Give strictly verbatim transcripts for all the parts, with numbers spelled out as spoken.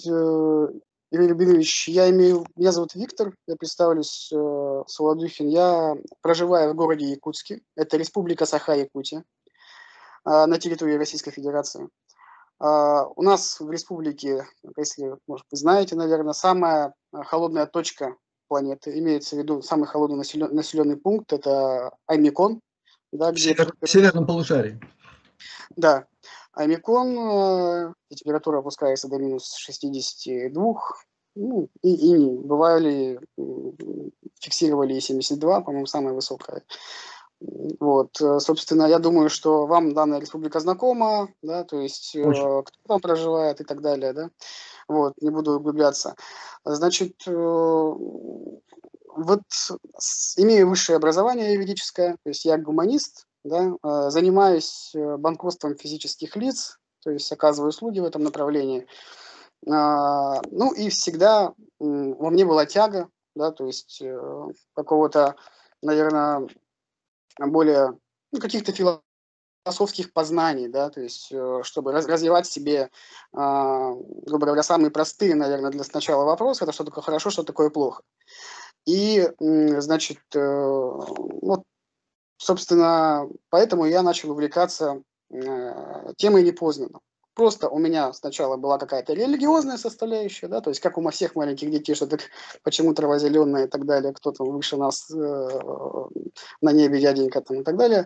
э, Юрий Любимович, я имею меня зовут Виктор, я представлюсь, э, Солодухин. Я проживаю в городе Якутске. Это Республика Саха-Якутия, а, на территории Российской Федерации. А, у нас в республике, если, может, вы знаете, наверное, самая, а, холодная точка планеты, имеется в виду самый холодный населен населенный пункт — это Аймекон, да, В где север в температура. северном полушарии. Да, Аймекон, э, и температура опускается до минус шестидесяти двух, ну, и и бывали, м, фиксировали и семьдесят два, по-моему, самая высокая. М, вот, э, собственно, я думаю, что вам данная республика знакома, да, то есть, э, Очень. кто там проживает и так далее, да. Вот, не буду углубляться. Значит, э, вот с имею высшее образование юридическое, то есть я гуманист, да, э, занимаюсь, э, банкротством физических лиц, то есть оказываю услуги в этом направлении. А, ну и всегда, м, во мне была тяга, да, то есть, э, какого-то, наверно, более, ну, каких-то философских познаний, да, то есть, э, чтобы раз развивать в себе, а, грубо говоря, самые простые, наверно, для сначала вопросы — это что такое хорошо, что такое плохо. И, м, значит, э, вот, собственно, поэтому я начал увлекаться, э, темой непознанного. Просто у меня сначала была какая-то религиозная составляющая, да, то есть как у ма всех маленьких детей, что так почему трава зеленая и так далее, кто там выше нас, э, на небе дяденька там и так далее.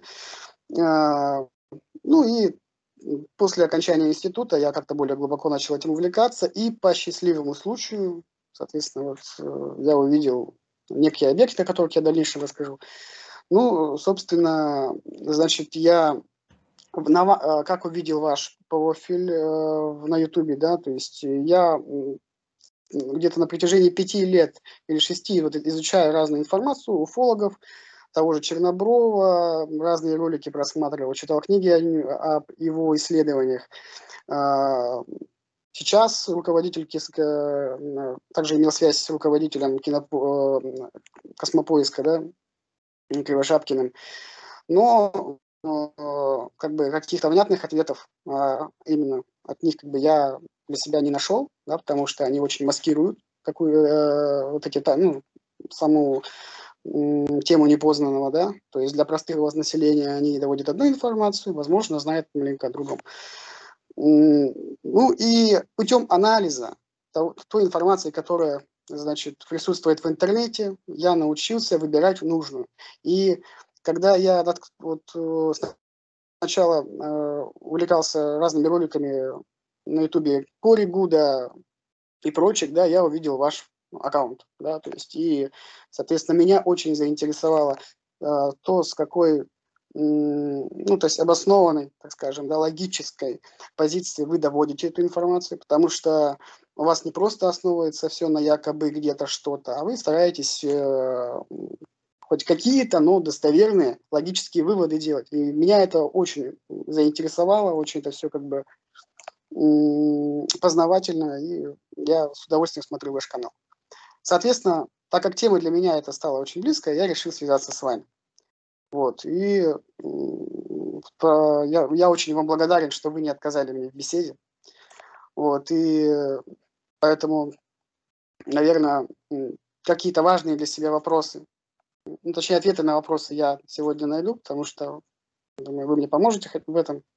А, ну и, м, после окончания института я как-то более глубоко начал этим увлекаться, и по счастливому случаю, соответственно, вот, э, я увидел некие объекты, о которых я в дальнейшем расскажу. Ну, собственно, значит, я в на ва а, как увидел ваш профиль, э, в на "Ютубе", да, то есть я, м, где-то на протяжении пяти лет или шести вот изучаю разную информацию уфологов, того же Черноброва, разные ролики просматривал, читал книги о нё об его исследованиях. А, сейчас руководитель КИСК, э, м, также имел связь с руководителем кинопо м, "Космопоиска", да, м, Кривошапкиным. Но, э, как бы каких-то внятных ответов, а, именно от них как бы я для себя не нашел, да, потому что они очень маскируют такую, э, вот эти та ну, саму, м, тему непознанного, да. То есть для простого населения они доводят одну информацию, возможно, знают маленько о другом. М, ну и путем анализа того той информации, которая, значит, присутствует в интернете, я научился выбирать нужную. И когда я натк вот, э, сначала, э, увлекался разными роликами на "Ютубе" Кори Гуда и прочих, да, я увидел ваш аккаунт, да, то есть и, соответственно, меня очень заинтересовало, а, то, с какой, м, ну, то есть обоснованной, так скажем, да, логической позиции вы доводите эту информацию, потому что у вас не просто основывается всё на якобы где-то что-то, а вы стараетесь, э, м, хоть какие-то, но достоверные логические выводы делать. И меня это очень заинтересовало, очень это всё как бы, м, познавательно, и я с удовольствием смотрю ваш канал. Соответственно, так как тема для меня эта стала очень близкая, я решил связаться с вами. Вот, и, м, по я я очень вам благодарен, что вы не отказали мне в беседе. Вот, и поэтому, наверно, м, какие-то важные для себя вопросы, ну, точнее, ответы на вопросы я сегодня найду, потому что, думаю, вы мне поможете хоть в этом.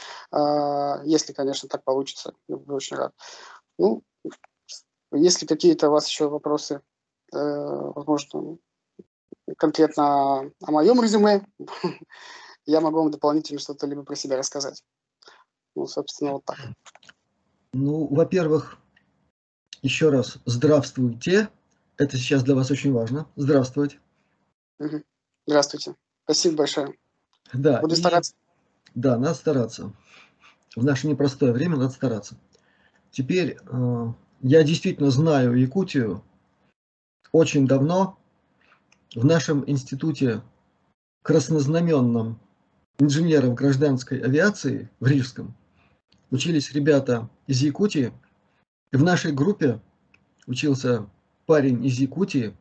А, если, конечно, так получится, я буду очень рад. Ну, есть ли какие-то у вас еще вопросы, э, возможно, конкретно о моем резюме? Я могу вам дополнительно что-то либо про себя рассказать. Ну, собственно, вот так. Ну, во-первых, еще раз здравствуйте. Это сейчас для вас очень важно. Здравствовать. Мгм. Здравствуйте. Спасибо большое. Да, Буду и стараться. да, надо стараться. В наше непростое время надо стараться. Теперь, э, я действительно знаю Якутию очень давно. В нашем институте краснознаменном инженеров гражданской авиации в Рижском Мгм. учились ребята из Якутии. И в нашей группе учился парень из Якутии.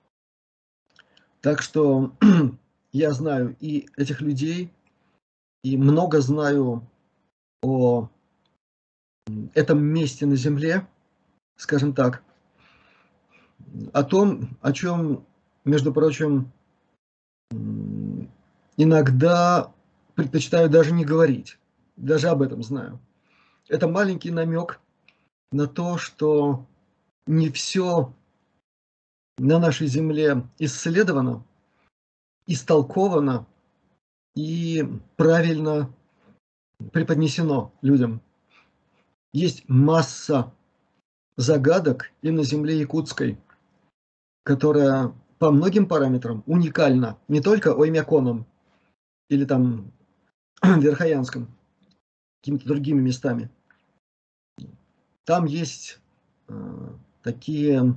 Так что я знаю и этих людей, и много знаю о м, этом месте на Земле. скажем так, о том, о чем, между прочим, иногда предпочитаю даже не говорить. Даже об этом знаю. Это маленький намек на то, что не все на нашей Земле исследовано, истолковано и правильно преподнесено людям. Есть масса загадок и на земле якутской, которая по многим параметрам уникальна, не только Оймяконом или там Верхоянском, какими-то другими местами. Там есть э, такие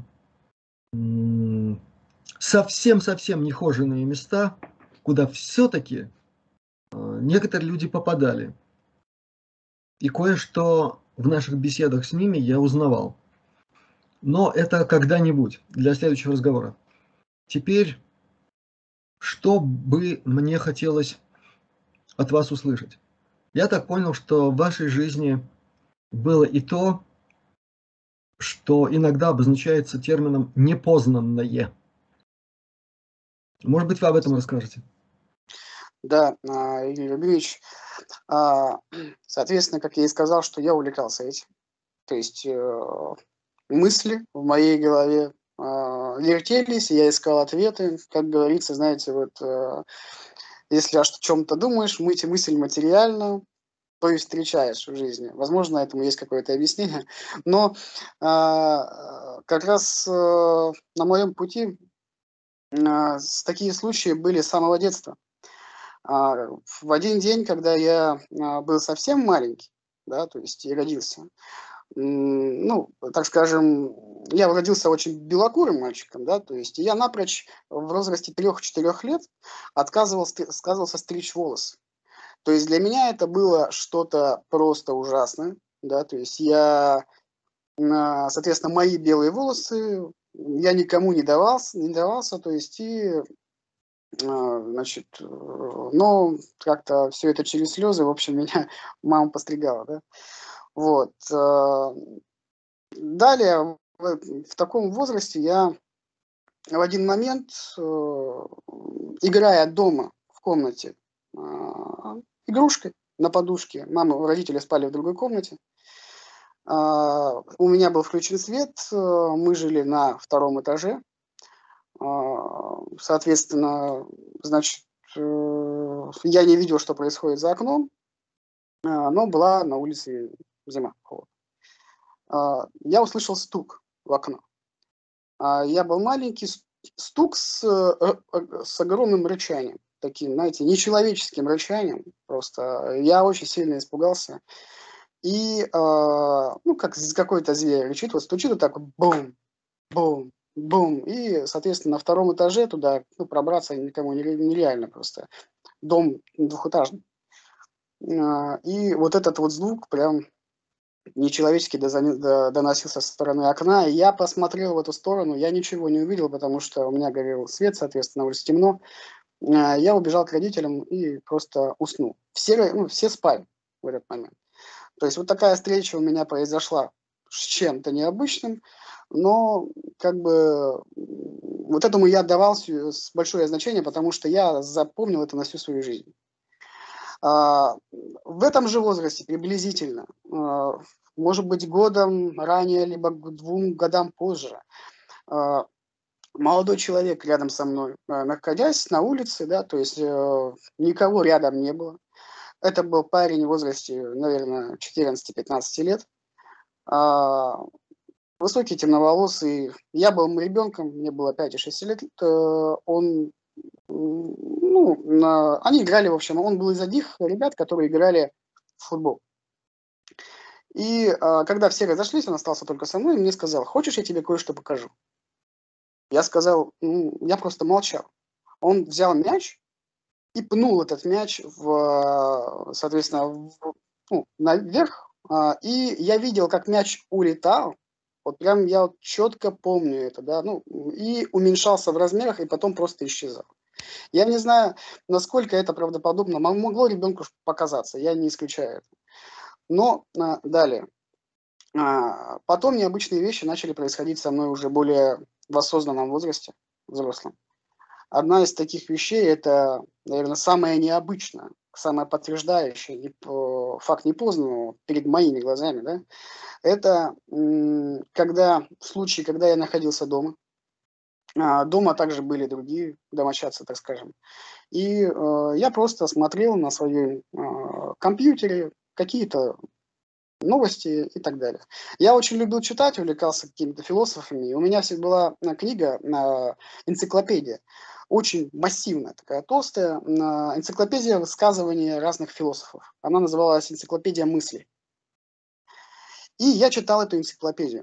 совсем-совсем нехоженные места, куда все-таки э, некоторые люди попадали. И кое-что в наших беседах с ними я узнавал. Но это когда-нибудь, для следующего разговора. Теперь, что бы мне хотелось от вас услышать? Я так понял, что в вашей жизни было и то, что иногда обозначается термином «непознанное». Может быть, вы об этом расскажете? Да, а, Юрий Юрьевич, а, соответственно, как я и сказал, что я увлекался этим. То есть э, мысли в моей голове а, вертелись, и я искал ответы. Как говорится, знаете, вот э, если о чем-то думаешь, мы эти мысли материально, то и встречаешь в жизни. Возможно, этому есть какое-то объяснение. Но а, как раз э, на моем пути а, с- такие случаи были с самого детства. А, в один день, когда я а, был совсем маленький, да, то есть и родился, м, ну, так скажем, я родился очень белокурым мальчиком, да, то есть и я напрочь в возрасте трех-четырех лет отказывался, отказывался стричь волосы. То есть для меня это было что-то просто ужасное, да, то есть я, а, соответственно, мои белые волосы я никому не давался, не давался, то есть и, а, значит, э, но как-то все это через слезы, в общем, меня мама постригала, да. Вот. а, Далее в, в таком возрасте я в один момент, э, играя дома в комнате а, игрушкой на подушке, мама, родители спали в другой комнате, а, у меня был включен свет, э, мы жили на втором этаже, а, соответственно, значит, э, я не видел, что происходит за окном, а, но была на улице зима, холод. А, Я услышал стук в окно. А, я был маленький, с стук с, э, э, с огромным рычанием, таким, знаете, нечеловеческим рычанием просто. Я очень сильно испугался. И, а, ну, как з какой-то зверь рычит, вот стучит вот так вот бум, бум, бум. И, соответственно, на втором этаже туда, ну, пробраться никому нере нереально просто. Дом двухэтажный. А, и вот этот вот звук прям нечеловечески дозане до доносился со стороны окна. И я посмотрел в эту сторону, я ничего не увидел, потому что у меня горел свет, соответственно, на улице темно. А, я убежал к родителям и просто уснул. Все ро ну, все спали в этот момент. То есть вот такая встреча у меня произошла с чем-то необычным, но как бы, м, вот этому я отдавал сю с большое значение, потому что я запомнил это на всю свою жизнь. А, в этом же возрасте приблизительно, а, может быть, годом ранее, либо к двум годам позже, а, молодой человек рядом со мной, а, находясь на улице, да, то есть, э, никого рядом не было. Это был парень в возрасте, наверное, четырнадцати-пятнадцати лет. А, Высокий, темноволосый. Я был ребенком, мне было пять и шесть лет. Э, он, м, ну, на они играли, в общем, он был из одних ребят, которые играли в футбол. И, а, когда все разошлись, он остался только со мной и мне сказал: "Хочешь, я тебе кое-что покажу?" Я сказал, м, я просто молчал. Он взял мяч и пнул этот мяч в, а, соответственно, в ну, наверх, а, и я видел, как мяч улетал. Вот прям я вот четко помню это, да, ну, и уменьшался в размерах, и потом просто исчезал. Я не знаю, насколько это правдоподобно, мо могло ребенку показаться, я не исключаю это. Но, а, далее. А, потом необычные вещи начали происходить со мной уже более в осознанном возрасте, взрослом. Одна из таких вещей- это, наверно, самое необычное, самое подтверждающее и по факт непознанного перед моими глазами, да. Это, м, когда в случае, когда я находился дома. А, дома также были другие домочадцы, так скажем. И, э, я просто смотрел на своем, а, компьютере какие-то новости и так далее. Я очень любил читать, увлекался какими-то философами. И у меня вся была, а, книга, а, энциклопедия. Очень массивная, такая толстая, м, а, энциклопедия высказываний разных философов. Она называлась "Энциклопедия мыслей". И я читал эту энциклопедию.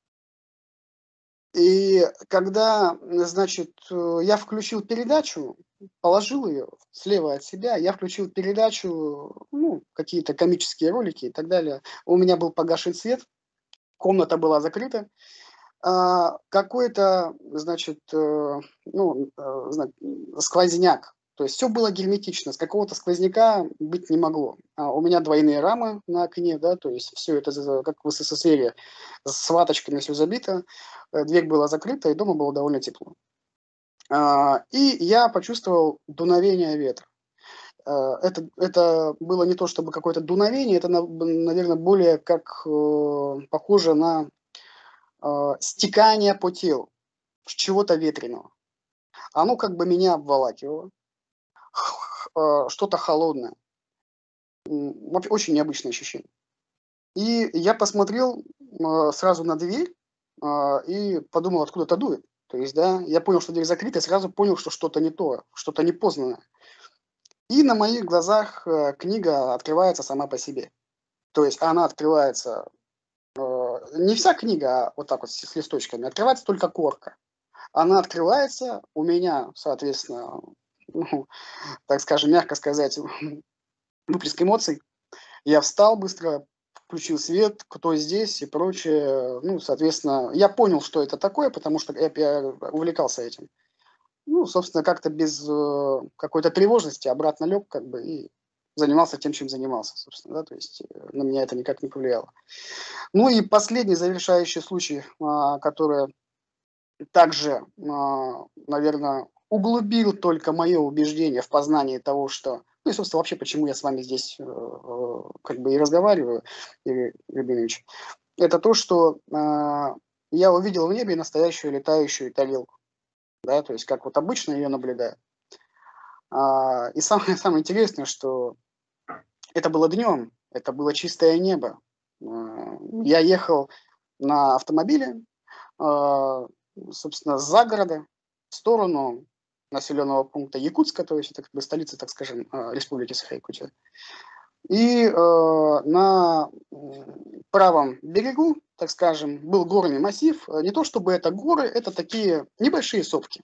И когда, м, значит, э, я включил передачу, положил ее слева от себя, я включил передачу, ну, какие-то комические ролики и так далее. У меня был погашен свет, комната была закрыта. А, какой-то, значит, э, ну, э, зна сквозняк. То есть всё было герметично, с какого-то сквозняка быть не могло. А у меня двойные рамы на окне, да, то есть всё это з з как в СССРе, с ваточками всё забито. Э, дверь была закрыта, и дома было довольно тепло. А, и я почувствовал дуновение ветра. Э, это это было не то чтобы какое-то дуновение, это, нав наверно, более как, э, похоже на, а, стекание по телу ч чего-то ветреного. Оно как бы меня обволакивало. Х а, что-то холодное. М, вообще очень необычное ощущение. И я посмотрел, м, сразу на дверь, а, и подумал: откуда-то дует. То есть, да, я понял, что дверь закрыта, и сразу понял, что что-то не то, что-то непознанное. И на моих глазах, э, книга открывается сама по себе. То есть она открывается, э, не вся книга, а вот так вот с с листочками, открывается только корка. Она открывается, у меня, соответственно, ну, так скажем, мягко сказать, выплеск эмоций. Я встал быстро, включил свет, кто здесь и прочее. Ну, соответственно, я понял, что это такое, потому что я я увлекался этим. Ну, собственно, как-то без, э, какой-то тревожности обратно лег как бы и занимался тем, чем занимался, собственно, да. То есть, э, на меня это никак не повлияло. Ну и последний завершающий случай, а, который также, а, наверно, углубил только мое убеждение в познании того, что ну и, собственно, вообще, почему я с вами здесь, э, э, как бы и разговариваю, Игорь Евгеньевич. Это то, что, а, я увидел в небе настоящую летающую тарелку. Да, то есть как вот обычно ее наблюдаю. А, и самое самое интересное, что это было днем, это было чистое небо. А, я ехал на автомобиле, а, собственно, с загорода в сторону населенного пункта Якутска, то есть это как бы столица, так скажем, а, Республики Саха-Якутия. И, э, на, м, правом берегу, так скажем, был горный массив. Э, не то чтобы это горы, это такие небольшие сопки.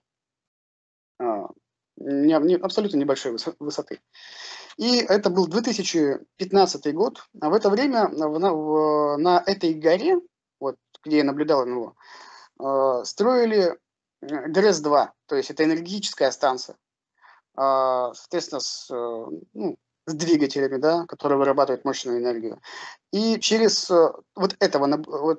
А, не не абсолютно небольшой высо высоты. И это был две тысячи пятнадцатый год. А в это время в на в на этой горе, вот где я наблюдал НЛО, а, строили, м, ГРЭС-2, то есть это энергетическая станция. А, соответственно, с, э, ну, с двигателями, да, которые вырабатывают мощную энергию. И через, э, вот этого наб вот,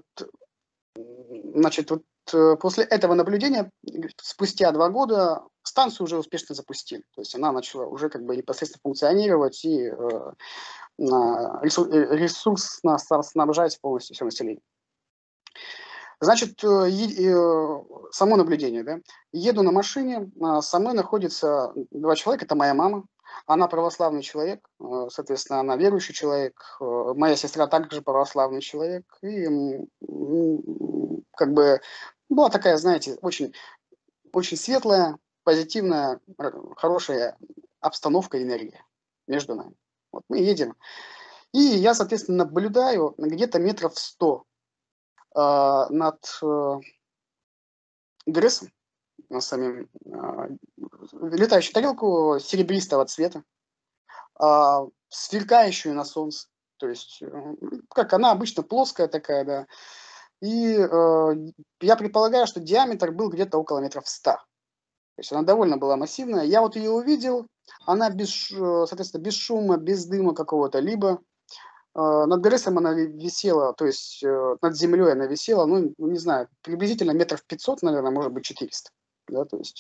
м, значит, вот, э, после этого наблюдения, г спустя два года станцию уже успешно запустили. То есть она начала уже как бы непосредственно функционировать и, э, на ресу э, ресурсно ста снабжать полностью всё население. Значит, э, е э, само наблюдение, да. Еду на машине, а, со мной находится два человека. Это моя мама. Она православный человек, э, соответственно, она верующий человек. Э, моя сестра также православный человек. И, м, м, как бы была такая, знаете, очень очень светлая, позитивная, р хорошая обстановка, энергия между нами. Вот мы едем. И я, соответственно, наблюдаю где-то метров сто, а, над, э ГРЭСом, на самим, а, летающую тарелку серебристого цвета, а, сверкающую на солнце. То есть, м, как она обычно плоская такая, да. И, э, я предполагаю, что диаметр был где-то около метров ста. То есть она довольно была массивная. Я вот ее увидел, она без ш соответственно, без шума, без дыма какого-то либо, над Брестом она висела, то есть над землей она висела, ну, не знаю, приблизительно метров пятьсот, наверное, может быть четыреста. Да, то есть,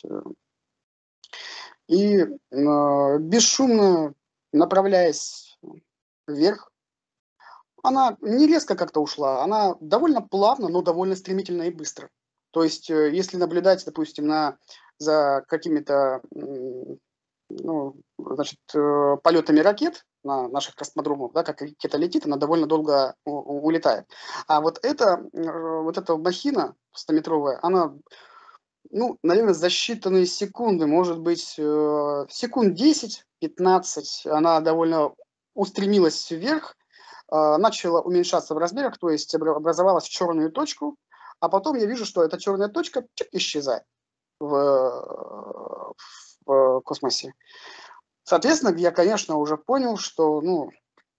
и э, бесшумно направляясь вверх, она не резко как-то ушла, она довольно плавно, но довольно стремительно и быстро. То есть, э, если наблюдать, допустим, на, за какими-то ну, значит, э, полетами ракет на наших космодромах, да, как ракета летит, она довольно долго у- улетает. А вот эта, э, вот эта махина стометровая, она, ну, наверное, за считанные секунды, может быть, э, секунд десять-пятнадцать, она довольно устремилась вверх, э, начала уменьшаться в размерах, то есть обра- образовалась в черную точку, а потом я вижу, что эта черная точка чик, исчезает в, э, в космосе. Соответственно, я, конечно, уже понял, что, ну,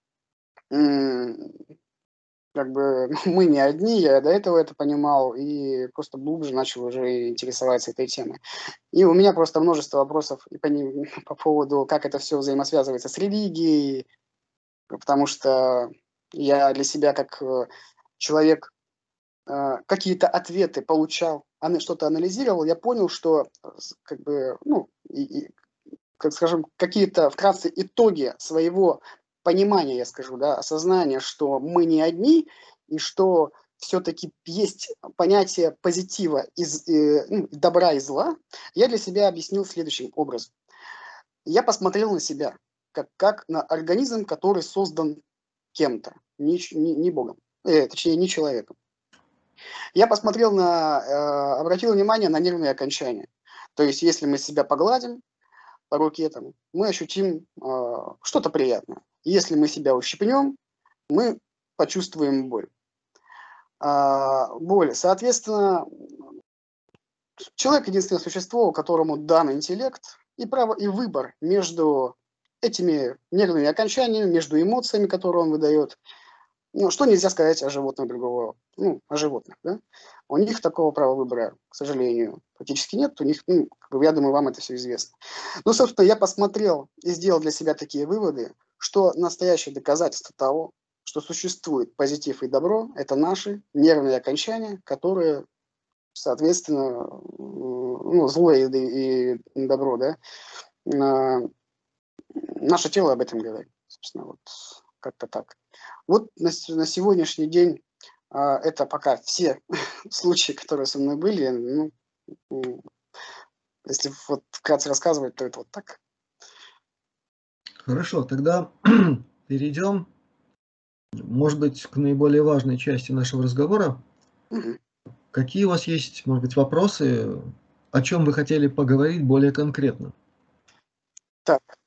м, как бы мы не одни, я до этого это понимал, и просто глубже начал уже интересоваться этой темой. И у меня просто множество вопросов и по, ним- по поводу, как это все взаимосвязывается с религией, потому что я для себя как э, человек э, какие-то ответы получал, ана- что-то анализировал, я понял, что э, с- как бы, ну, и, и как скажем, какие-то вкратце итоги своего понимания, я скажу, да, осознания, что мы не одни, и что все-таки есть понятие позитива, из, э, ну, добра и зла, я для себя объяснил следующим образом. Я посмотрел на себя, как, как на организм, который создан кем-то, не, ч- не, не Богом, э, точнее, не человеком. Я посмотрел на, э, обратил внимание на нервные окончания. То есть, если мы себя погладим, по руке, там, мы ощутим э, что-то приятное. Если мы себя ущипнем, мы почувствуем боль. А, боль. Соответственно, человек единственное существо, которому дан интеллект и право, и выбор между этими нервными окончаниями, между эмоциями, которые он выдает. Ну, что нельзя сказать о животных другого, ну, о животных, да? У них такого права выбора, к сожалению, практически нет. У них, ну, как бы, я думаю, вам это все известно. Ну, собственно, я посмотрел и сделал для себя такие выводы, что настоящее доказательство того, что существует позитив и добро, это наши нервные окончания, которые, соответственно, ну, зло и, и добро, да, а, наше тело об этом говорит, собственно, вот как-то так. Вот на, с- на сегодняшний день а, это пока все случаи, которые со мной были. Ну, м, если вот вкратце рассказывать, то это вот так. Хорошо, тогда перейдем, может быть, к наиболее важной части нашего разговора. Мгм. Какие у вас есть, может быть, вопросы, о чем вы хотели поговорить более конкретно? Так,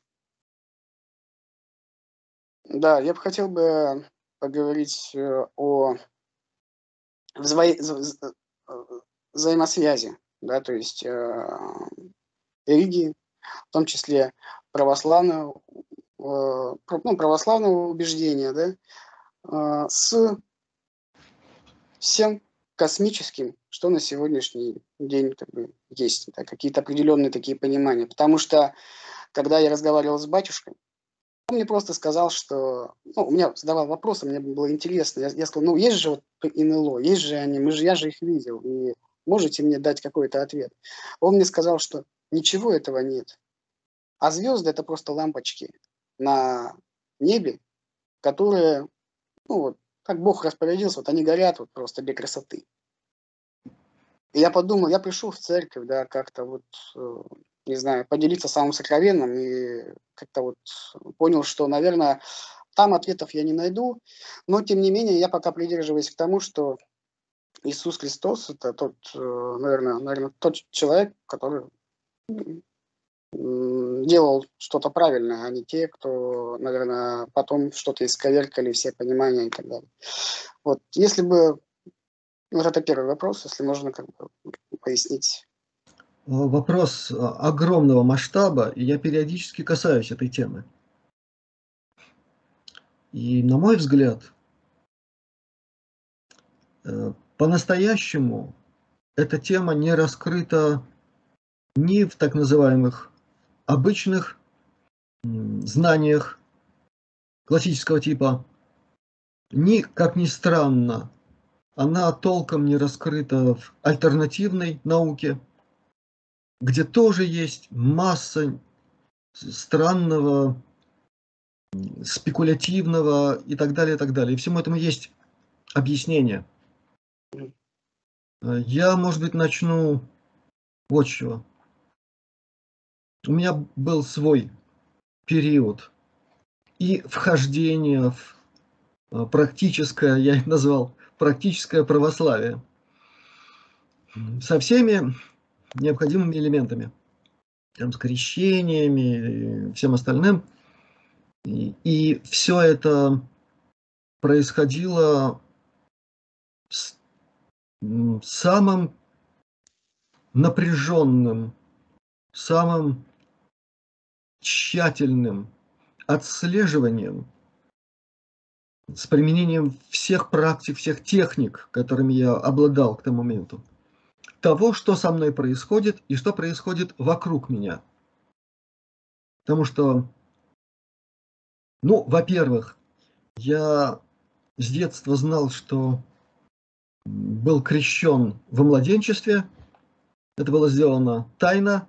да, я бы хотел бы поговорить э, о взаи- з- з- э, взаимосвязи, да, то есть э, религии, в том числе православного, э, пр- ну, православного убеждения, да, а, с всем космическим, что на сегодняшний день как бы есть, да, какие-то определенные такие понимания. Потому что, когда я разговаривал с батюшкой, он мне просто сказал, что, ну, у меня задавал вопросы, мне было интересно. Я, я сказал, ну, есть же вот эн эл о, есть же они, мы же, я же их видел, и можете мне дать какой-то ответ? Он мне сказал, что ничего этого нет. А звезды — это просто лампочки на небе, которые, ну, вот, как Бог распорядился, вот они горят вот просто для красоты. И я подумал, я пришел в церковь, да, как-то вот, э, не знаю, поделиться самым сокровенным, и как-то вот понял, что, наверное, там ответов я не найду, но тем не менее я пока придерживаюсь к тому, что Иисус Христос — это тот, э, наверное, наверное, тот человек, который м, делал что-то правильное, а не те, кто, наверное, потом что-то исковеркали, все понимания и так далее. Вот, если бы, вот это первый вопрос, если можно как бы пояснить. Э, Вопрос а, огромного масштаба, и я периодически касаюсь этой темы. И, на мой взгляд, э, по-настоящему эта тема не раскрыта ни в так называемых обычных м, знаниях классического типа, ни, как ни странно, она толком не раскрыта в альтернативной науке, где тоже есть масса странного, спекулятивного и так далее, и так далее. И всему этому есть объяснение. Я, может быть, начну вот с чего. У меня был свой период и вхождение в практическое, я их назвал, практическое православие, со всеми необходимыми элементами, там, с крещениями и всем остальным. И, и все это происходило с самым напряженным, самым тщательным отслеживанием, с применением всех практик, всех техник, которыми я обладал к тому моменту, того, что со мной происходит и что происходит вокруг меня. Потому что, ну, во-первых, я с детства знал, что был крещен во младенчестве. Это было сделано тайно.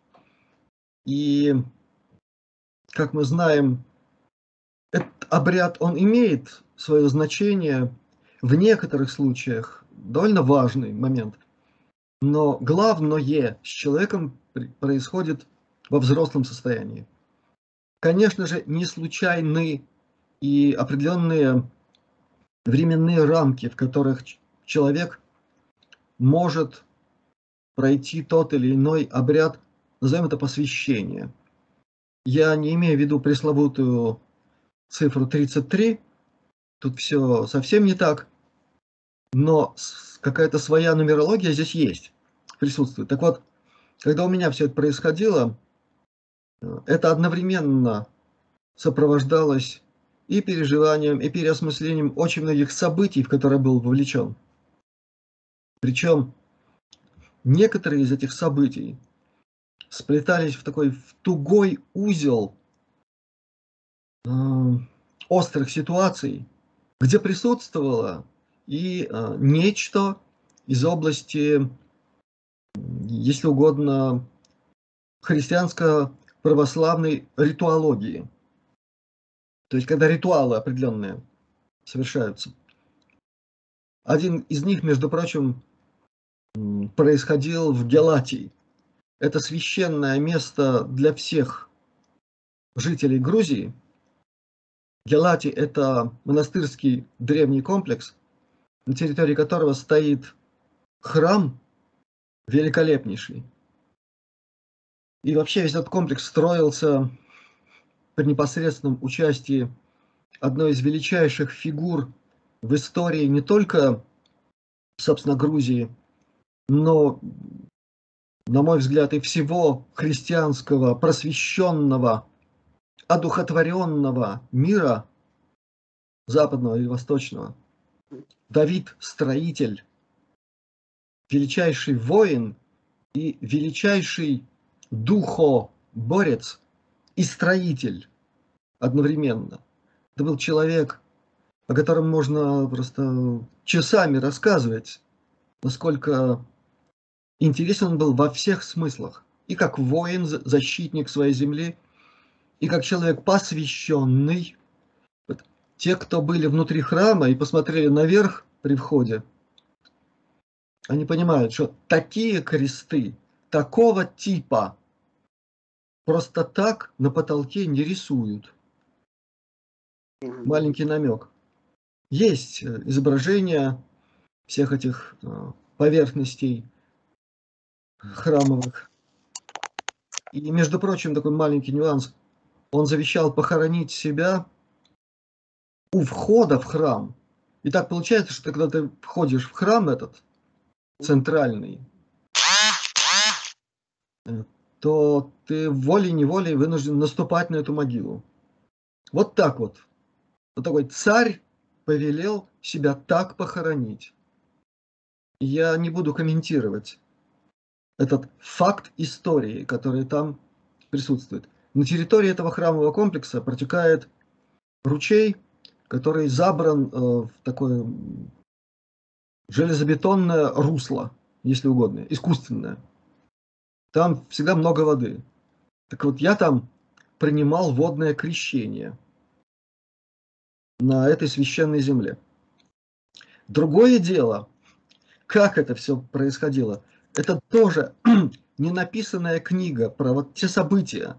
И, как мы знаем, этот обряд, он имеет свое значение в некоторых случаях, довольно важный момент. Но главное с человеком происходит во взрослом состоянии. Конечно же, не случайны и определенные временные рамки, в которых человек может пройти тот или иной обряд, назовем это посвящение. Я не имею в виду пресловутую цифру тридцать три, тут все совсем не так, но какая-то своя нумерология здесь есть, присутствует. Так вот, когда у меня все это происходило, это одновременно сопровождалось и переживанием, и переосмыслением очень многих событий, в которые был вовлечен. Причем некоторые из этих событий сплетались в такой в тугой узел э, острых ситуаций, где присутствовало и э, нечто из области, если угодно, христианско-православной ритуалогии. То есть, когда ритуалы определенные совершаются. Один из них, между прочим, происходил в Гелатии. Это священное место для всех жителей Грузии. Гелати – это монастырский древний комплекс, на территории которого стоит храм великолепнейший. И вообще весь этот комплекс строился при непосредственном участии одной из величайших фигур в истории не только, собственно, Грузии, но, на мой взгляд, и всего христианского, просвещенного, одухотворенного мира, западного и восточного. Давид – строитель, величайший воин и величайший духоборец и строитель одновременно. Это был человек, о котором можно просто часами рассказывать, насколько интересен он был во всех смыслах. И как воин, защитник своей земли, и как человек посвященный. Те, кто были внутри храма и посмотрели наверх при входе, они понимают, что такие кресты, такого типа, просто так на потолке не рисуют. Маленький намек. Есть изображения всех этих поверхностей храмовых. И, между прочим, такой маленький нюанс. Он завещал похоронить себя у входа в храм. И так получается, что когда ты входишь в храм этот, центральный, то ты волей-неволей вынужден наступать на эту могилу. Вот так вот. Вот такой царь повелел себя так похоронить. Я не буду комментировать этот факт истории, который там присутствует. На территории этого храмового комплекса протекает ручей, который забран э, в такое железобетонное русло, если угодно, искусственное. Там всегда много воды. Так вот, я там принимал водное крещение на этой священной земле. Другое дело, как это все происходило, это тоже не написанная книга про вот те события,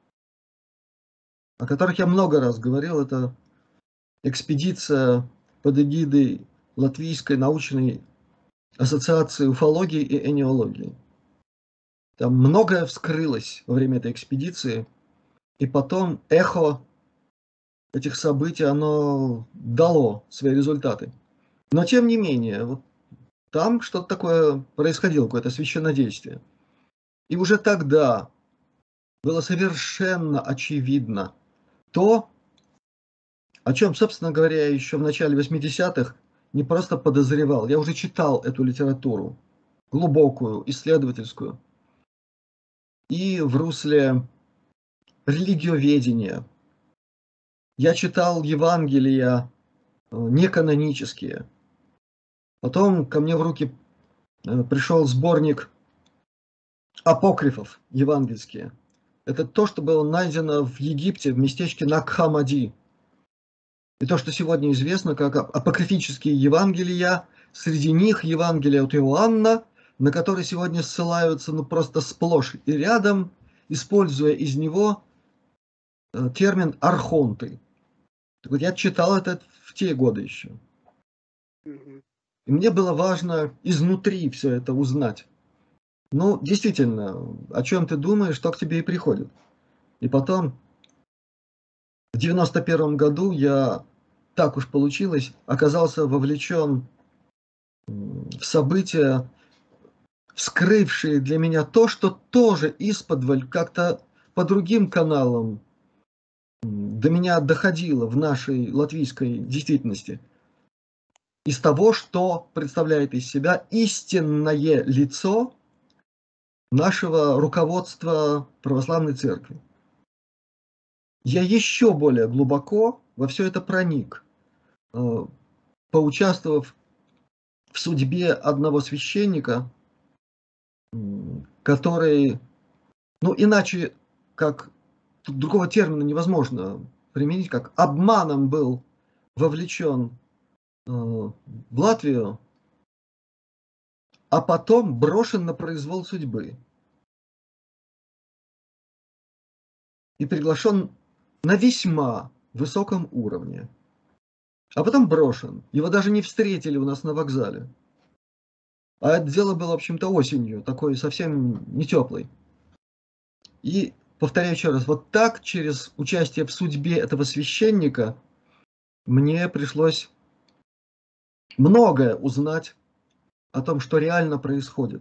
о которых я много раз говорил. Это экспедиция под эгидой Латвийской научной ассоциации уфологии и энеологии. Там многое вскрылось во время этой экспедиции, и потом эхо этих событий, оно дало свои результаты. Но тем не менее, вот там что-то такое происходило, какое-то священнодействие. И уже тогда было совершенно очевидно то, о чем, собственно говоря, еще в начале восьмидесятых не просто подозревал. Я уже читал эту литературу, глубокую, исследовательскую, и в русле религиоведения. Я читал Евангелия неканонические. Потом ко мне в руки пришел сборник апокрифов евангельские. Это то, что было найдено в Египте, в местечке Накхамади. И то, что сегодня известно как апокрифические Евангелия, среди них Евангелие от Иоанна, на который сегодня ссылаются ну, просто сплошь и рядом, используя из него термин «архонты». Так вот, я читал это в те годы еще. И мне было важно изнутри все это узнать. Ну, действительно, о чем ты думаешь, то к тебе и приходит. И потом, в девяносто первом году я, так уж получилось, оказался вовлечен в события, вскрывшие для меня то, что тоже исподволь как-то по другим каналам до меня доходило в нашей латвийской действительности. Из того, что представляет из себя истинное лицо нашего руководства православной церкви. Я еще более глубоко во все это проник, поучаствовав в судьбе одного священника, который, ну иначе, как другого термина невозможно применить, как обманом был вовлечен в Латвию, а потом брошен на произвол судьбы и приглашен на весьма высоком уровне, а потом брошен. Его даже не встретили у нас на вокзале. А это дело было, в общем-то, осенью, такой совсем не теплый. И, повторяю еще раз, вот так, через участие в судьбе этого священника, мне пришлось многое узнать о том, что реально происходит.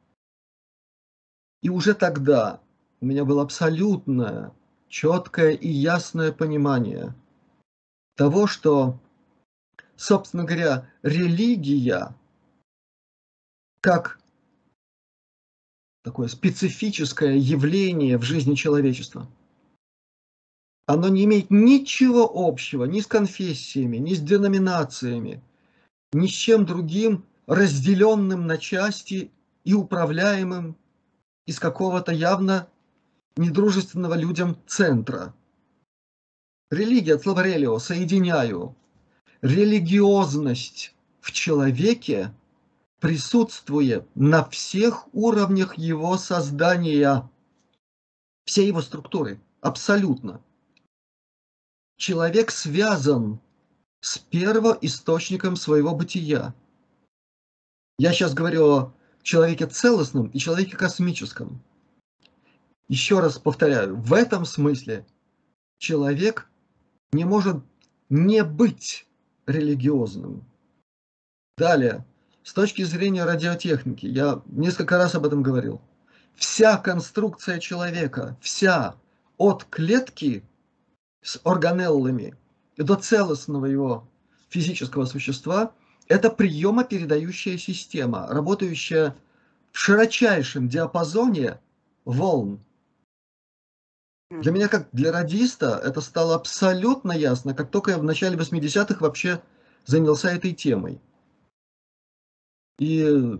И уже тогда у меня было абсолютное, четкое и ясное понимание того, что, собственно говоря, религия, как такое специфическое явление в жизни человечества, оно не имеет ничего общего ни с конфессиями, ни с деноминациями, ни с чем другим, разделенным на части и управляемым из какого-то явно недружественного людям центра. Религия от слова «релио» – соединяю. Религиозность в человеке присутствует на всех уровнях его создания, всей его структуры, абсолютно. Человек связан с первоисточником своего бытия. Я сейчас говорю о человеке целостном и человеке космическом. Еще раз повторяю, в этом смысле человек не может не быть религиозным. Далее, с точки зрения радиотехники, я несколько раз об этом говорил, вся конструкция человека, вся, от клетки с органеллами до целостного его физического существа, это приемопередающая система, работающая в широчайшем диапазоне волн. Для меня, как для радиста, это стало абсолютно ясно, как только я в начале восьмидесятых вообще занялся этой темой. И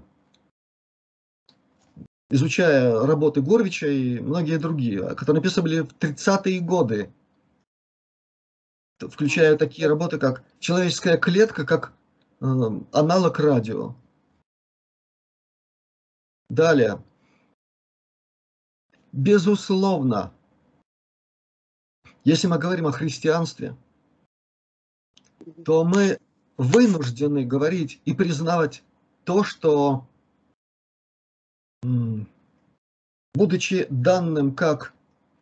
изучая работы Гурвича и многие другие, которые написаны были в тридцатые годы, включая такие работы, как «Человеческая клетка», как э, аналог радио. Далее. Безусловно, если мы говорим о христианстве, то мы вынуждены говорить и признавать то, что, будучи данным как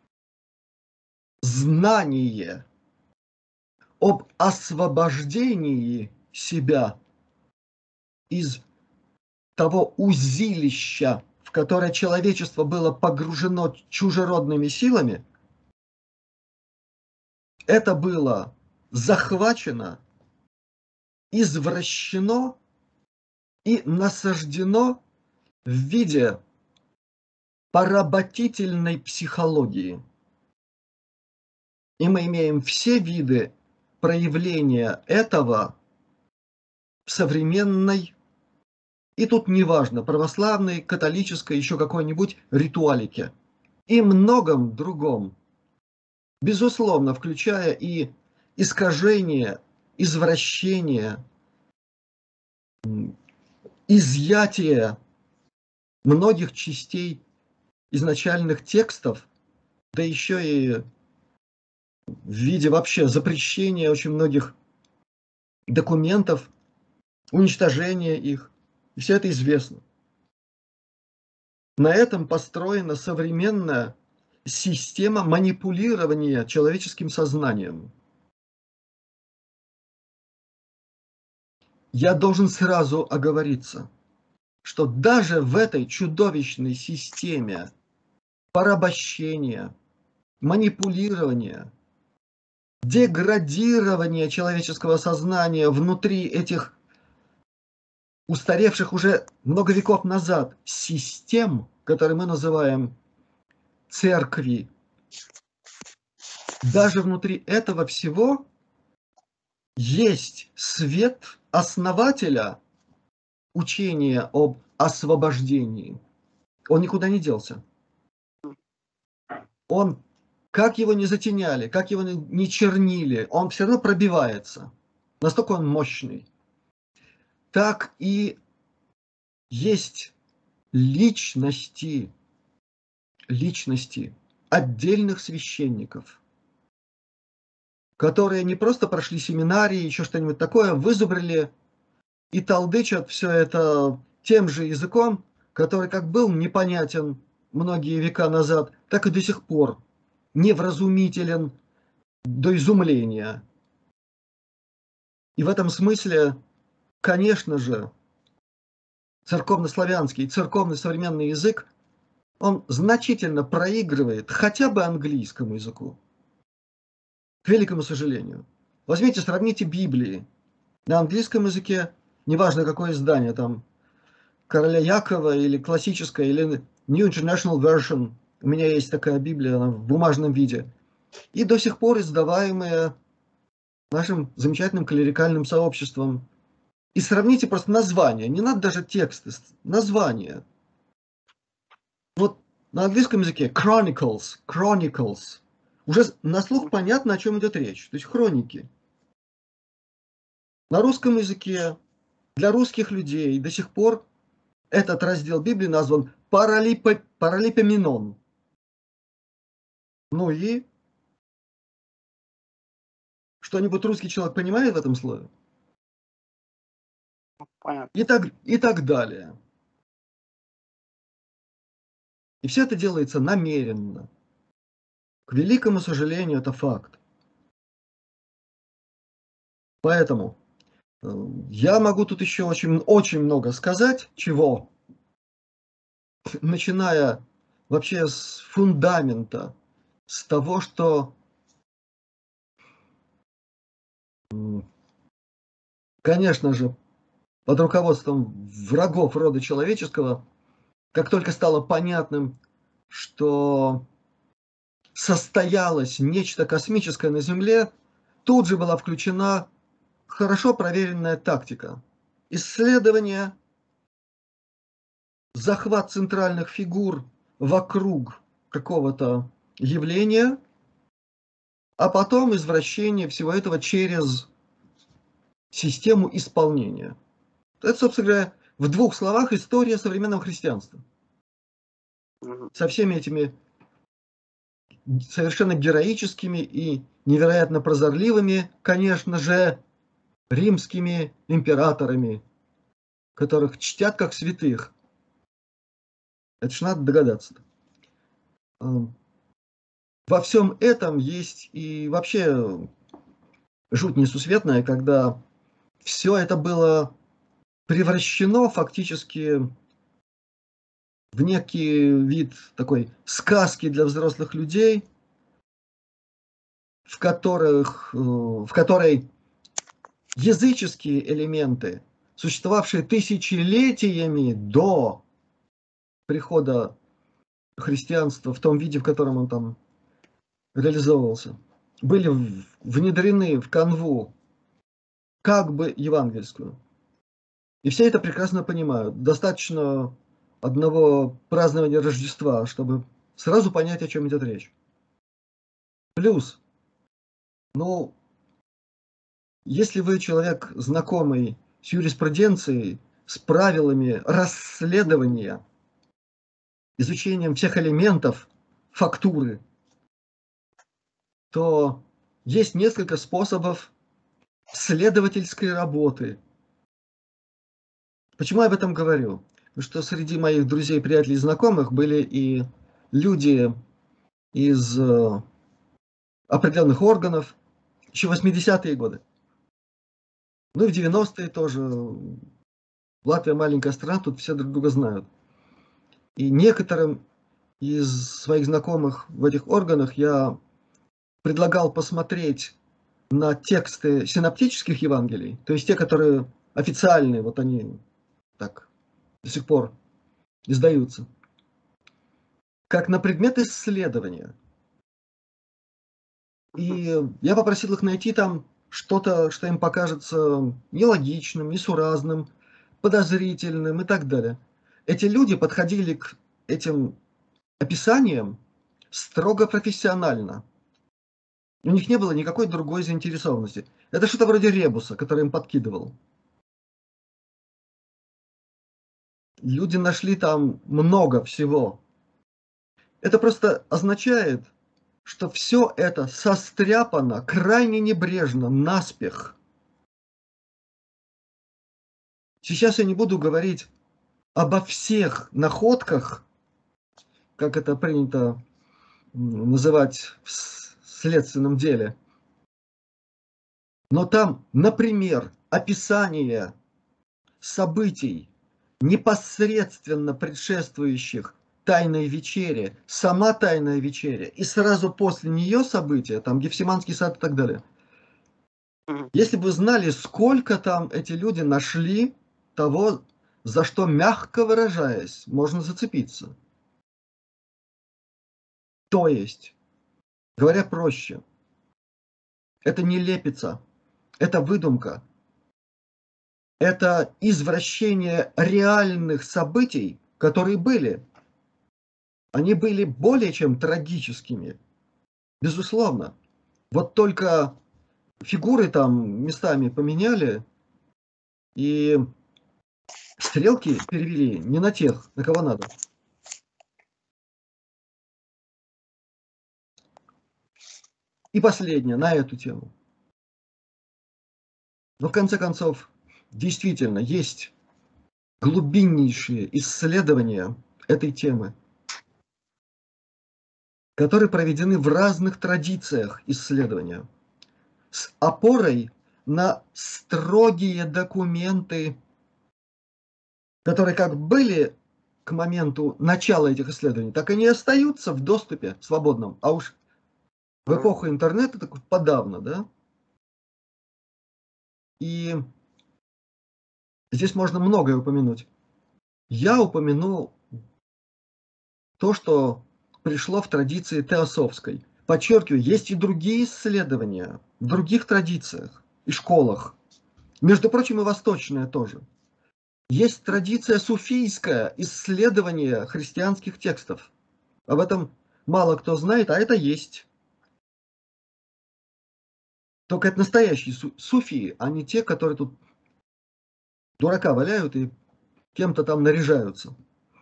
знание об освобождении себя из того узилища, в которое человечество было погружено чужеродными силами, это было захвачено, извращено и насаждено в виде поработительной психологии. И мы имеем все виды проявления этого в современной, и тут неважно, православной, католической, еще какой-нибудь ритуалике, и многом другом, безусловно, включая и искажение, извращение, изъятие многих частей изначальных текстов, да еще и в виде вообще запрещения очень многих документов, уничтожения их. И все это известно. На этом построена современная система манипулирования человеческим сознанием. Я должен сразу оговориться, что даже в этой чудовищной системе порабощения, манипулирования, деградирования человеческого сознания внутри этих устаревших уже много веков назад систем, которые мы называем церкви, даже внутри этого всего есть свет основателя учения об освобождении. Он никуда не делся. Он, как его не затеняли, как его не чернили, он все равно пробивается. Настолько он мощный. Так и есть личности, личности отдельных священников, которые не просто прошли семинарии, еще что-нибудь такое, вызубрили и толдычат все это тем же языком, который как был непонятен многие века назад, так и до сих пор невразумителен до изумления. И в этом смысле, конечно же, церковнославянский, церковный современный язык, он значительно проигрывает хотя бы английскому языку. К великому сожалению. Возьмите, сравните Библии. На английском языке, неважно какое издание, там, Короля Якова или классическое, или New International Version, у меня есть такая Библия, она в бумажном виде, и до сих пор издаваемые нашим замечательным клерикальным сообществом. И сравните просто названия, не надо даже тексты, названия. Вот на английском языке Chronicles, Chronicles, уже на слух понятно, о чем идет речь, то есть хроники. На русском языке для русских людей до сих пор этот раздел Библии назван Паралипо, Паралипоменон. Ну и что-нибудь русский человек понимает в этом слове? Понятно. И так, и так далее. И все это делается намеренно. К великому сожалению, это факт. Поэтому я могу тут еще очень, очень много сказать, чего, начиная вообще с фундамента, с того, что, конечно же, под руководством врагов рода человеческого, как только стало понятным, что состоялось нечто космическое на Земле, тут же была включена хорошо проверенная тактика. Исследование, захват центральных фигур вокруг какого-то явления, а потом извращение всего этого через систему исполнения. Это, собственно говоря, в двух словах история современного христианства. Со всеми этими совершенно героическими и невероятно прозорливыми, конечно же, римскими императорами, которых чтят как святых. Это ж надо догадаться. Во всем этом есть и вообще жуть несусветная, когда все это было превращено фактически в некий вид такой сказки для взрослых людей, в которых, в которой языческие элементы, существовавшие тысячелетиями до прихода христианства в том виде, в котором он там реализовывался, были внедрены в канву как бы евангельскую. И все это прекрасно понимают. Достаточно одного празднования Рождества, чтобы сразу понять, о чем идет речь. Плюс, ну, если вы человек, знакомый с юриспруденцией, с правилами расследования, изучением всех элементов фактуры, то есть несколько способов следовательской работы. Почему я об этом говорю? Потому что среди моих друзей, приятелей и знакомых были и люди из определенных органов, еще восьмидесятые годы. Ну и в девяностые тоже. Латвия маленькая страна, тут все друг друга знают. И некоторым из своих знакомых в этих органах я предлагал посмотреть на тексты синоптических Евангелий, то есть те, которые официальные, вот они так до сих пор издаются, как на предмет исследования. И я попросил их найти там что-то, что им покажется нелогичным, несуразным, подозрительным и так далее. Эти люди подходили к этим описаниям строго профессионально. У них не было никакой другой заинтересованности. Это что-то вроде ребуса, который им подкидывал. Люди нашли там много всего. Это просто означает, что все это состряпано крайне небрежно, наспех. Сейчас я не буду говорить обо всех находках, как это принято называть в следственном деле. Но там, например, описание событий, непосредственно предшествующих Тайной вечере, сама Тайная вечеря, и сразу после нее события, там Гефсиманский сад и так далее. Если бы вы знали, сколько там эти люди нашли того, за что, мягко выражаясь, можно зацепиться. То есть, говоря проще, это не лепится, это выдумка, это извращение реальных событий, которые были. Они были более чем трагическими, безусловно. Вот только фигуры там местами поменяли, и стрелки перевели не на тех, на кого надо. И последнее на эту тему. Но в конце концов, действительно, есть глубиннейшие исследования этой темы, которые проведены в разных традициях исследования, с опорой на строгие документы, которые как были к моменту начала этих исследований, так и не остаются в доступе свободном, а уж в эпоху интернета так подавно, да? И здесь можно многое упомянуть. Я упомяну то, что пришло в традиции теософской. подчеркиваю, есть и другие исследования в других традициях и школах. Между прочим, и восточная тоже. Есть традиция суфийская, исследования христианских текстов. Об этом мало кто знает, а это есть. Только это настоящие су суфии, а не те, которые тут дурака валяют и кем-то там наряжаются.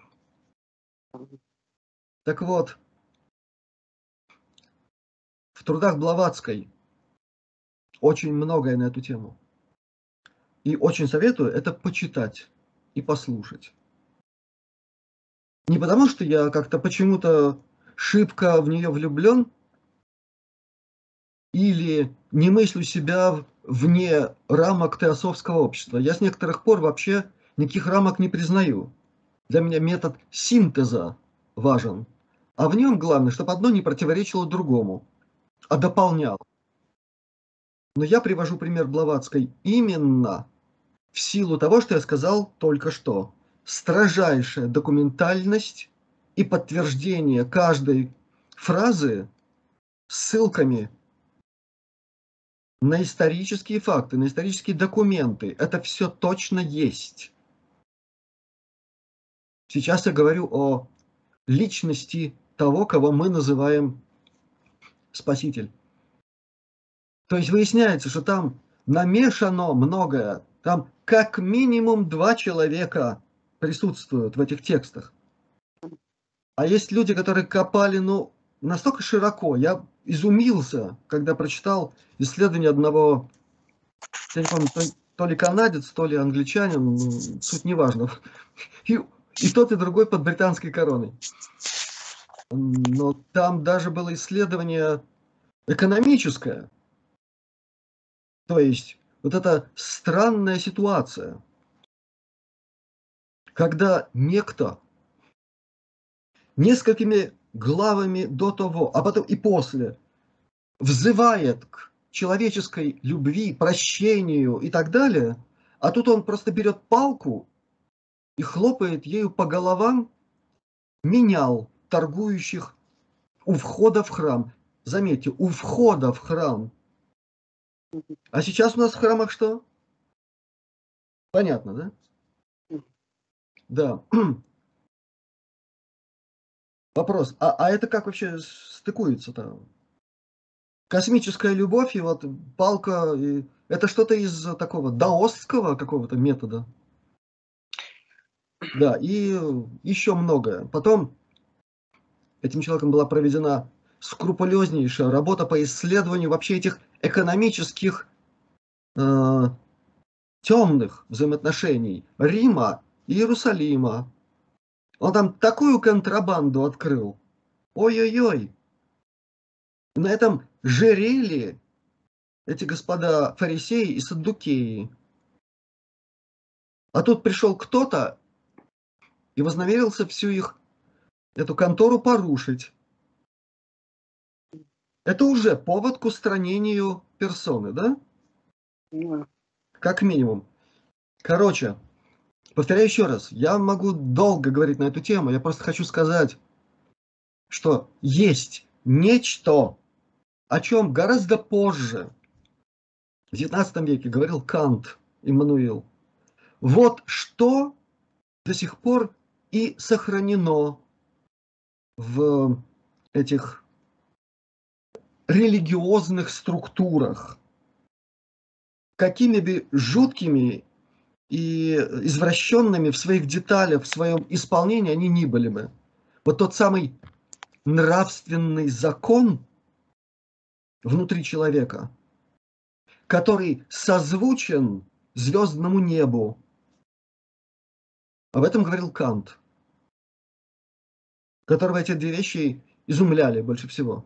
Так вот, в трудах Блаватской очень многое на эту тему. И очень советую это почитать и послушать. Не потому, что я как-то почему-то шибко в нее влюблен, или не мыслю себя вне рамок теософского общества. Я с некоторых пор вообще никаких рамок не признаю. Для меня метод синтеза важен. А в нем главное, чтобы одно не противоречило другому, а дополняло. Но я привожу пример Блаватской именно в силу того, что я сказал только что. Строжайшая документальность и подтверждение каждой фразы ссылками на исторические факты, на исторические документы. Это все точно есть. Сейчас я говорю о личности того, кого мы называем Спаситель. То есть выясняется, что там намешано многое. Там как минимум два человека присутствуют в этих текстах. А есть люди, которые копали, ну, настолько широко. Я изумился, когда прочитал исследование одного, я не помню, то, то ли канадец, то ли англичанин, ну, суть не важна. И, и тот, и другой под британской короной. Но там даже было исследование экономическое. То есть вот эта странная ситуация, когда некто несколькими главами до того, а потом и после, взывает к человеческой любви, прощению и так далее, а тут он просто берет палку и хлопает ею по головам менял торгующих у входа в храм. Заметьте, у входа в храм. А сейчас у нас в храмах что? Понятно, да? Да. Вопрос, а, а это как вообще стыкуется-то? Космическая любовь и вот палка, и это что-то из такого даосского какого-то метода? Да, и еще многое. Потом этим человеком была проведена скрупулезнейшая работа по исследованию вообще этих экономических э, темных взаимоотношений Рима и Иерусалима. Он там такую контрабанду открыл. Ой-ой-ой. На этом жерели эти господа фарисеи и саддукеи. А тут пришел кто-то и вознамерился всю их, эту контору порушить. Это уже повод к устранению персоны, да? Да. Как минимум. Короче, повторяю еще раз, я могу долго говорить на эту тему, я просто хочу сказать, что есть нечто, о чем гораздо позже, в девятнадцатом веке, говорил Кант Иммануил. Вот что до сих пор и сохранено в этих религиозных структурах. Какими бы жуткими и извращенными в своих деталях, в своем исполнении они ни были бы. Вот тот самый нравственный закон внутри человека, который созвучен звездному небу. Об этом говорил Кант, которого эти две вещи изумляли больше всего.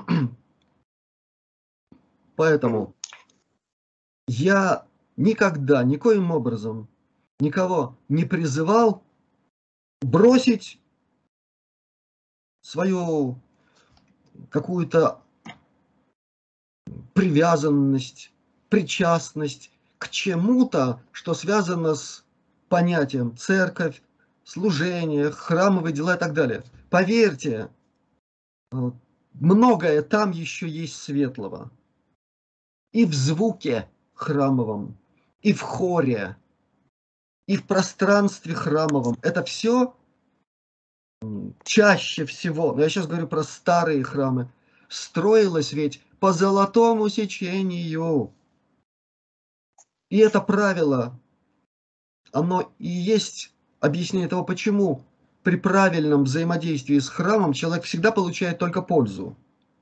Поэтому я никогда, никоим образом никого не призывал бросить свою какую-то привязанность, причастность к чему-то, что связано с понятием церковь, служение, храмовые дела и так далее. Поверьте, многое там еще есть светлого. И в звуке храмовом, и в хоре, и в пространстве храмовом. Это все чаще всего, но я сейчас говорю про старые храмы, строилось ведь по золотому сечению. И это правило, оно и есть объяснение того, почему при правильном взаимодействии с храмом человек всегда получает только пользу.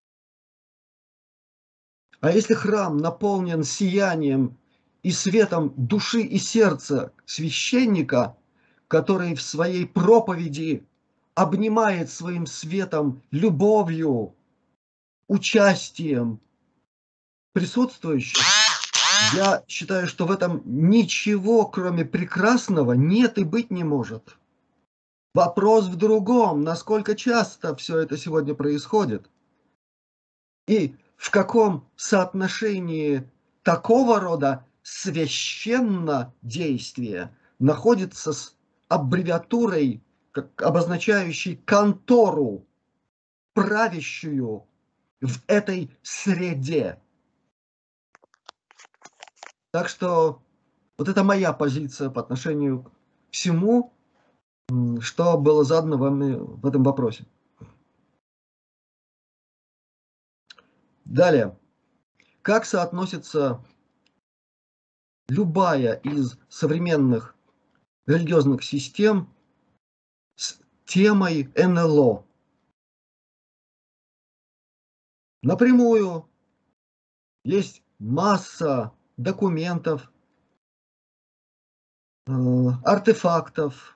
А если храм наполнен сиянием и светом души и сердца священника, который в своей проповеди обнимает своим светом, любовью, участием присутствующих, я считаю, что в этом ничего, кроме прекрасного, нет и быть не может. Вопрос в другом, насколько часто все это сегодня происходит и в каком соотношении такого рода священно действие находится с аббревиатурой, как обозначающей контору, правящую в этой среде. Так что вот это моя позиция по отношению к всему, что было задано вами в этом вопросе. Далее. Как соотносится любая из современных религиозных систем с темой эн эл о? Напрямую есть масса документов, артефактов,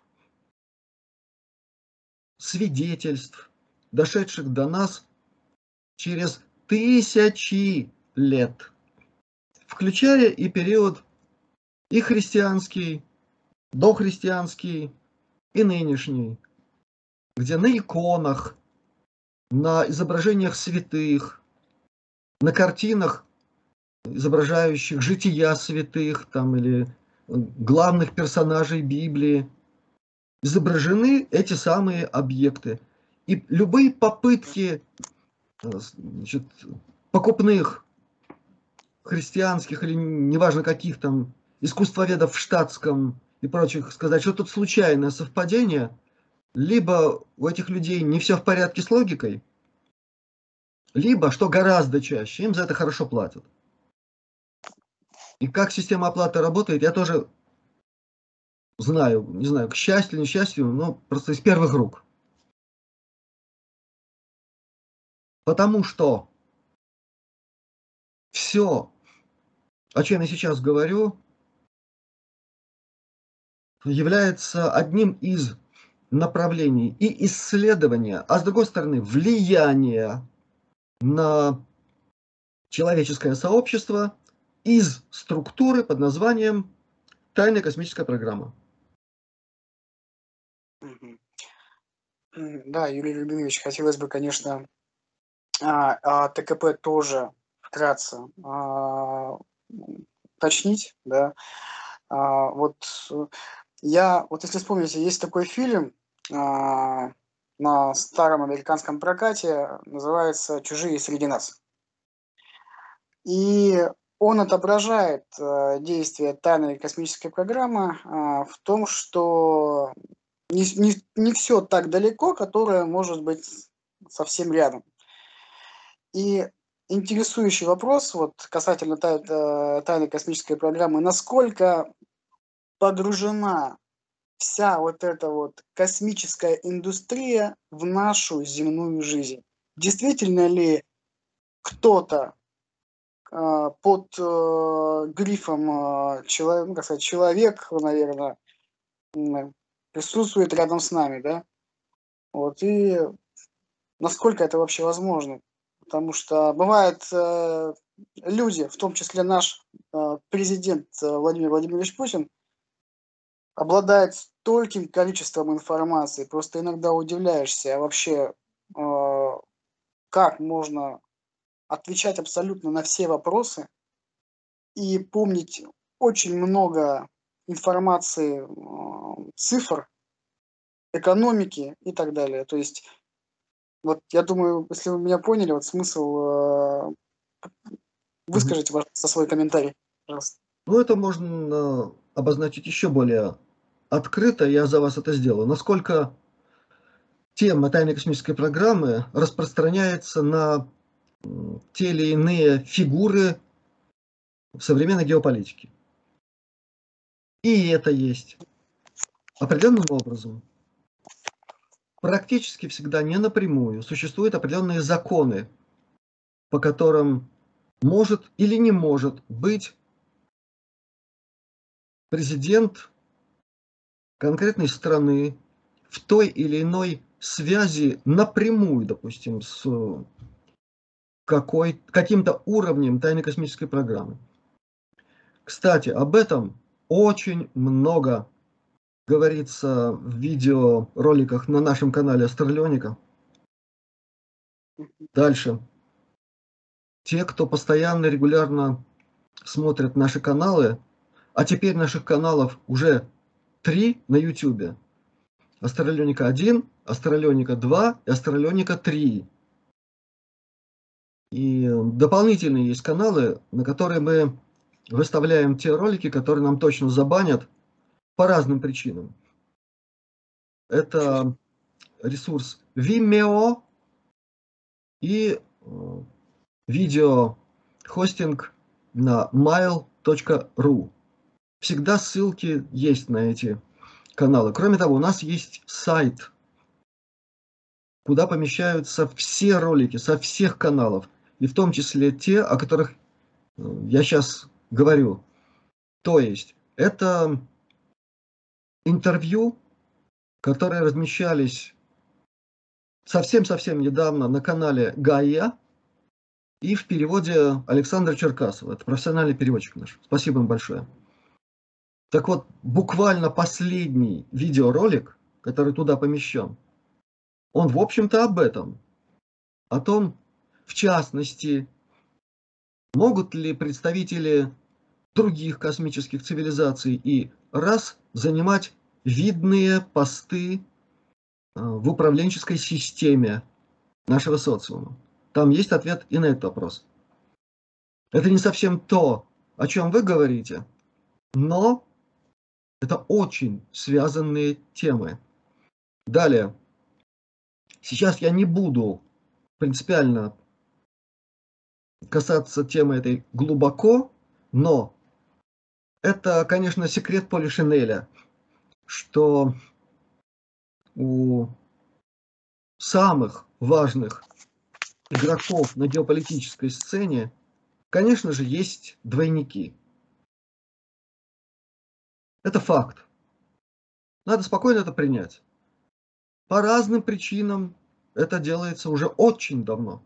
свидетельств, дошедших до нас через тысячи лет, включая и период и христианский, дохристианский, и нынешний, где на иконах, на изображениях святых, на картинах, изображающих жития святых там, или главных персонажей Библии, изображены эти самые объекты. И любые попытки, значит, покупных христианских или неважно каких там искусствоведов в штатском и прочих сказать, что тут случайное совпадение, либо у этих людей не все в порядке с логикой, либо, что гораздо чаще, им за это хорошо платят. И как система оплаты работает, я тоже знаю, не знаю, к счастью, несчастью, но просто из первых рук. Потому что все, о чем я сейчас говорю, является одним из направлений и исследования, а с другой стороны, влияния на человеческое сообщество из структуры под названием «Тайная космическая программа». Да, Юрий Любимович, хотелось бы, конечно, а, а, тэ ка пэ тоже вкратце а, уточнить, да. А, вот я, вот если вспомните, есть такой фильм а, на старом американском прокате, называется «Чужие среди нас». И он отображает э, действие тайной космической программы э, в том, что не, не, не все так далеко, которое может быть совсем рядом. И интересующий вопрос вот, касательно тай, э, тайной космической программы, насколько погружена вся вот эта вот космическая индустрия в нашу земную жизнь. Действительно ли кто-то под э, грифом э, человек, ну, как сказать, человек, наверное, присутствует рядом с нами, да? Вот, и насколько это вообще возможно? Потому что бывают э, люди, в том числе наш э, президент э, Владимир Владимирович Путин, обладает стольким количеством информации, просто иногда удивляешься, а вообще э, как можно отвечать абсолютно на все вопросы и помнить очень много информации, цифр, экономики и так далее. То есть Вот я думаю, если вы меня поняли, вот смысл, э, Мгм. выскажите, пожалуйста, свой комментарий, пожалуйста. Ну, это можно обозначить еще более открыто, я за вас это сделаю. Насколько тема тайной космической программы распространяется на м, те или иные фигуры в современной геополитике. И это есть. Определенным образом, практически всегда не напрямую, существуют определенные законы, по которым может или не может быть президент конкретной страны в той или иной связи напрямую, допустим, с какой, каким-то уровнем тайной космической программы. Кстати, об этом очень много говорится в видеороликах на нашем канале Астралионика. Дальше. Те, кто постоянно, регулярно смотрят наши каналы, а теперь наших каналов уже три на YouTube. Астралионика один, Астралионика два и Астралионика три. И дополнительные есть каналы, на которые мы выставляем те ролики, которые нам точно забанят по разным причинам. Это ресурс Vimeo и э, видеохостинг на mail точка ru. Всегда ссылки есть на эти каналы. Кроме того, у нас есть сайт, куда помещаются все ролики со всех каналов, и в том числе те, о которых я сейчас говорю. То есть это интервью, которые размещались совсем-совсем недавно на канале Гайя и в переводе Александра Черкасова. Это профессиональный переводчик наш. Спасибо им большое. Так вот, буквально последний видеоролик, который туда помещен, он, в общем-то, об этом. О том, в частности, могут ли представители других космических цивилизаций и рас занимать видные посты в управленческой системе нашего социума. Там есть ответ и на этот вопрос. Это не совсем то, о чем вы говорите, но это очень связанные темы. Далее. Сейчас я не буду принципиально касаться темы этой глубоко, но это, конечно, секрет Полишинеля, что у самых важных игроков на геополитической сцене, конечно же, есть двойники. Это факт. Надо спокойно это принять. По разным причинам это делается уже очень давно.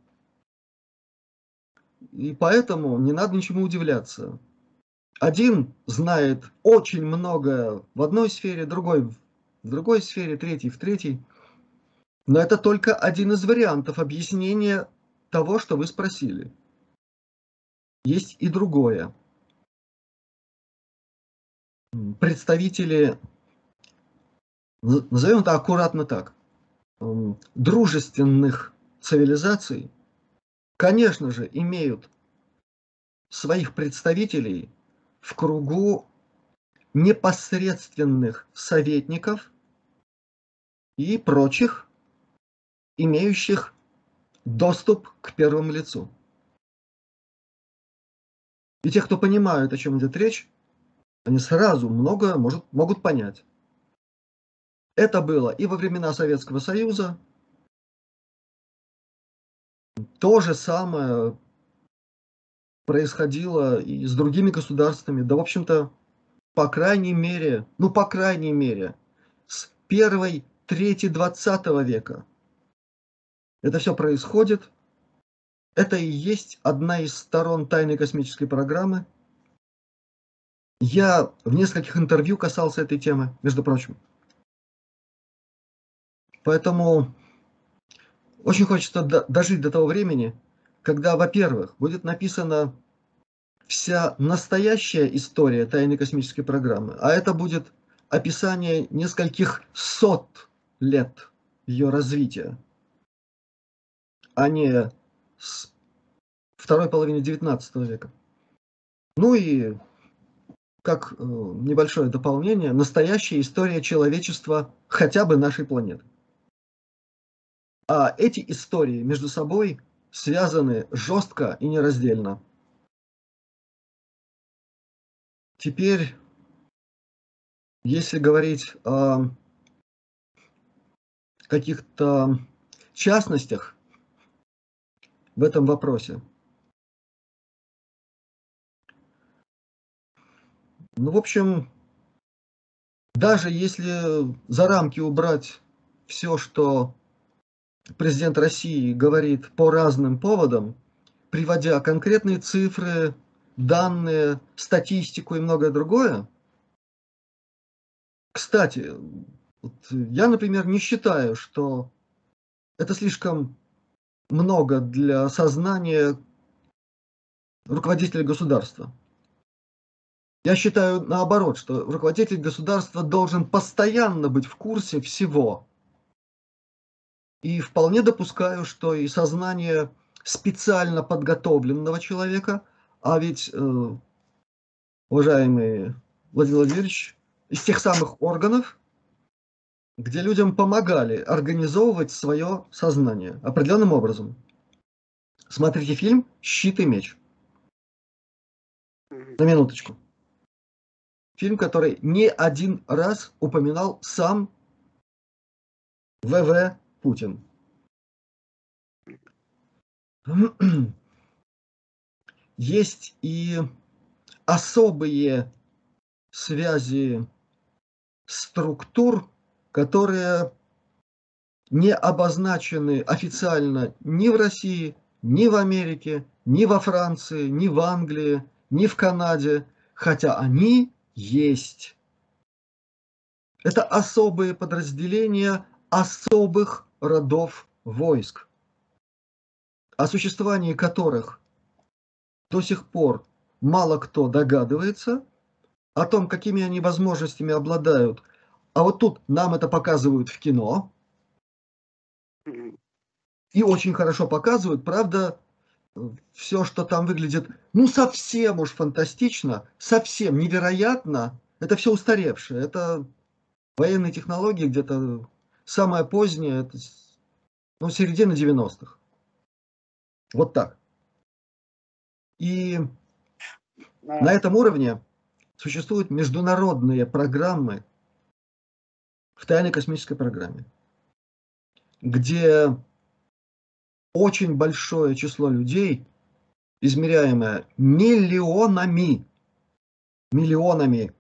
И поэтому не надо ничему удивляться. Один знает очень много в одной сфере, другой в другой сфере, третий в третьей. Но это только один из вариантов объяснения того, что вы спросили. Есть и другое. Представители, назовем это аккуратно так, дружественных цивилизаций, конечно же, имеют своих представителей в кругу непосредственных советников и прочих, имеющих доступ к первому лицу. И те, кто понимают, о чем идет речь, они сразу многое может, могут понять. Это было и во времена Советского Союза. То же самое происходило и с другими государствами. Да, в общем-то, по крайней мере, ну, по крайней мере, с первой трети двадцатого века. Это все происходит. Это и есть одна из сторон тайной космической программы. Я в нескольких интервью касался этой темы, между прочим. Поэтому очень хочется дожить до того времени, когда, во-первых, будет написана вся настоящая история тайной космической программы, а это будет описание нескольких сот лет ее развития. а не с второй половины девятнадцатого века. Ну и как э, небольшое дополнение, настоящая история человечества хотя бы нашей планеты. А эти истории между собой связаны жестко и нераздельно. Теперь, если говорить о каких-то частностях в этом вопросе, ну, в общем, даже если за рамки убрать все, что президент России говорит по разным поводам, приводя конкретные цифры, данные, статистику и многое другое. Кстати, вот я, например, не считаю, что это слишком много для сознания руководителя государства. Я считаю наоборот, что руководитель государства должен постоянно быть в курсе всего. И вполне допускаю, что и сознание специально подготовленного человека, а ведь, э, уважаемый Владимир Владимирович, из тех самых органов, где людям помогали организовывать свое сознание определенным образом. Смотрите фильм «Щит и меч». На минуточку. Фильм, который не один раз упоминал сам вэ вэ Путин. Есть и особые связи структур, которые не обозначены официально ни в России, ни в Америке, ни во Франции, ни в Англии, ни в Канаде, хотя они есть. Это особые подразделения особых родов войск, о существовании которых до сих пор мало кто догадывается, о том, какими они возможностями обладают. А вот тут нам это показывают в кино. И очень хорошо показывают, правда, все, что там выглядит, ну, совсем уж фантастично, совсем невероятно, это все устаревшее. Это военные технологии где-то самое позднее, это, ну, середина девяностых. Вот так. И на этом уровне существуют международные программы в тайной космической программе, где очень большое число людей, измеряемое миллионами, миллионами,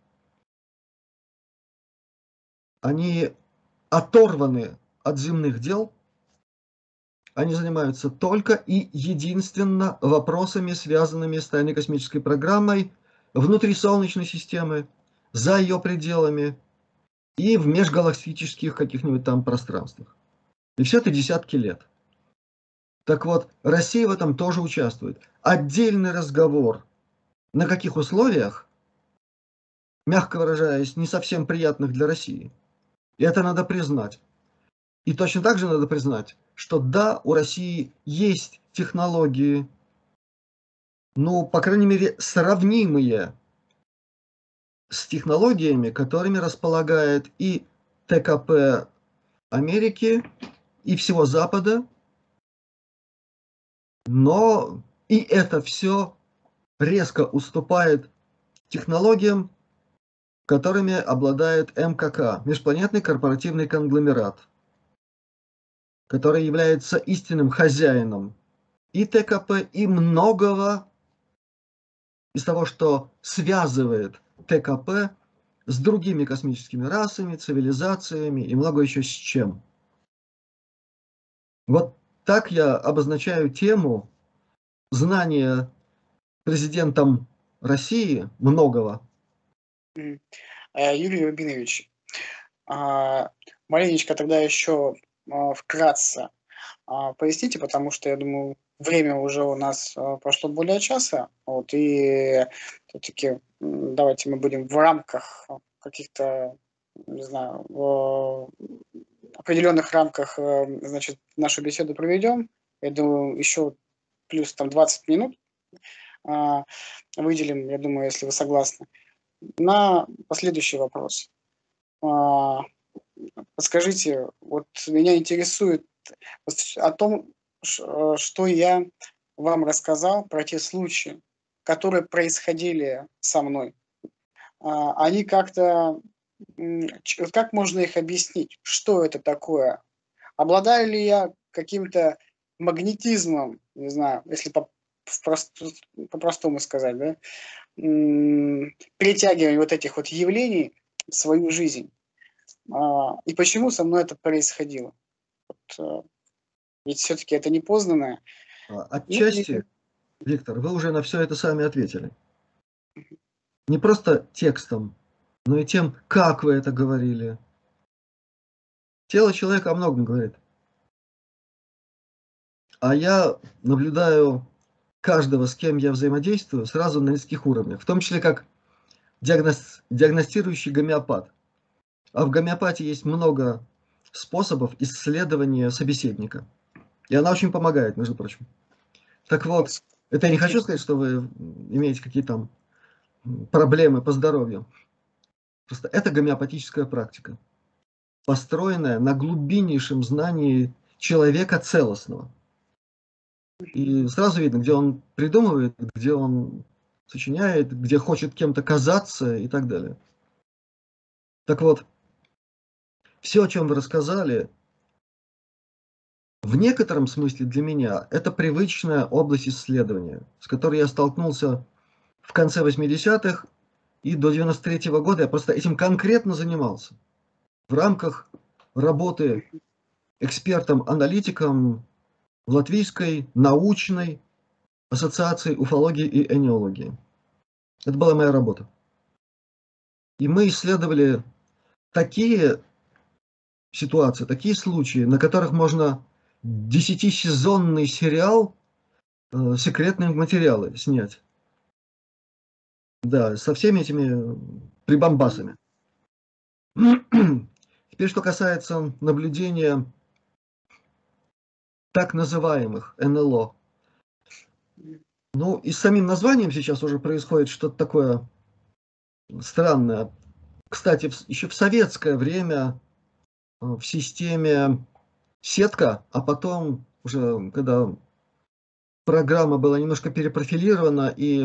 они оторваны от земных дел, они занимаются только и единственно вопросами, связанными с тайной космической программой внутри Солнечной системы, за ее пределами и в межгалактических каких-нибудь там пространствах. И все это десятки лет. Так вот, Россия в этом тоже участвует. Отдельный разговор, на каких условиях, мягко выражаясь, не совсем приятных для России. И это надо признать. И точно так же надо признать, что да, у России есть технологии, ну, по крайней мере, сравнимые с технологиями, которыми располагает и тэ ка пэ Америки, и всего Запада, но и это все резко уступает технологиям, которыми обладает эм ка ка, межпланетный корпоративный конгломерат, который является истинным хозяином и тэ ка пэ, и многого из того, что связывает тэ ка пэ с другими космическими расами, цивилизациями и много еще с чем. Вот так я обозначаю тему знания президентом России многого. Юрий Рубинович, маленечко тогда еще вкратце поясните, потому что, я думаю, время уже у нас прошло более часа, вот, и все-таки давайте мы будем в рамках каких-то, не знаю, в определенных рамках, значит, нашу беседу проведем. я думаю, еще плюс там двадцать минут а, выделим, я думаю, если вы согласны, на последующий вопрос. А, подскажите, вот меня интересует вот о том, ш э, что я вам рассказал про те случаи, которые происходили со мной. А, они как-то, м, ч вот как можно их объяснить? Что это такое? Обладаю ли я каким-то магнетизмом, не знаю, если по в прост по-простому сказать, да, м, притягивание вот этих вот явлений в свою жизнь? А, и почему со мной это происходило? Вот, э, ведь все-таки это непознанное. А, Ну и Отчасти, Виктор, вы уже на все это сами ответили. мгм. Не просто текстом, но и тем, как вы это говорили. Тело человека о многом говорит. А я наблюдаю каждого, с кем я взаимодействую, сразу на нескольких уровнях, в том числе как диагноз, диагностирующий гомеопат. А в гомеопатии есть много способов исследования собеседника. И она очень помогает, между прочим. Так вот, С это я не каким хочу сказать, что вы имеете какие-то там проблемы по здоровью. Просто это гомеопатическая практика, построенная на глубиннейшем знании человека целостного. И сразу видно, где он придумывает, где он сочиняет, где хочет кем-то казаться и так далее. Так вот, все, о чем вы рассказали, в некотором смысле для меня это привычная область исследования, с которой я столкнулся в конце восьмидесятых и до девяносто третьего года. Я просто этим конкретно занимался в рамках работы Мгм. экспертом-аналитиком в Латвийской научной ассоциации уфологии и энеологии. Это была моя работа. И мы исследовали такие ситуации, такие случаи, на которых можно десятисезонный сериал э, секретные материалы снять. Да, со всеми этими прибамбасами. Теперь, что касается наблюдения так называемых эн эл о. М. Ну, и с самим названием сейчас уже происходит что-то такое странное. Кстати, в- еще в советское время э, в системе сетка, а потом уже, когда программа была немножко перепрофилирована, и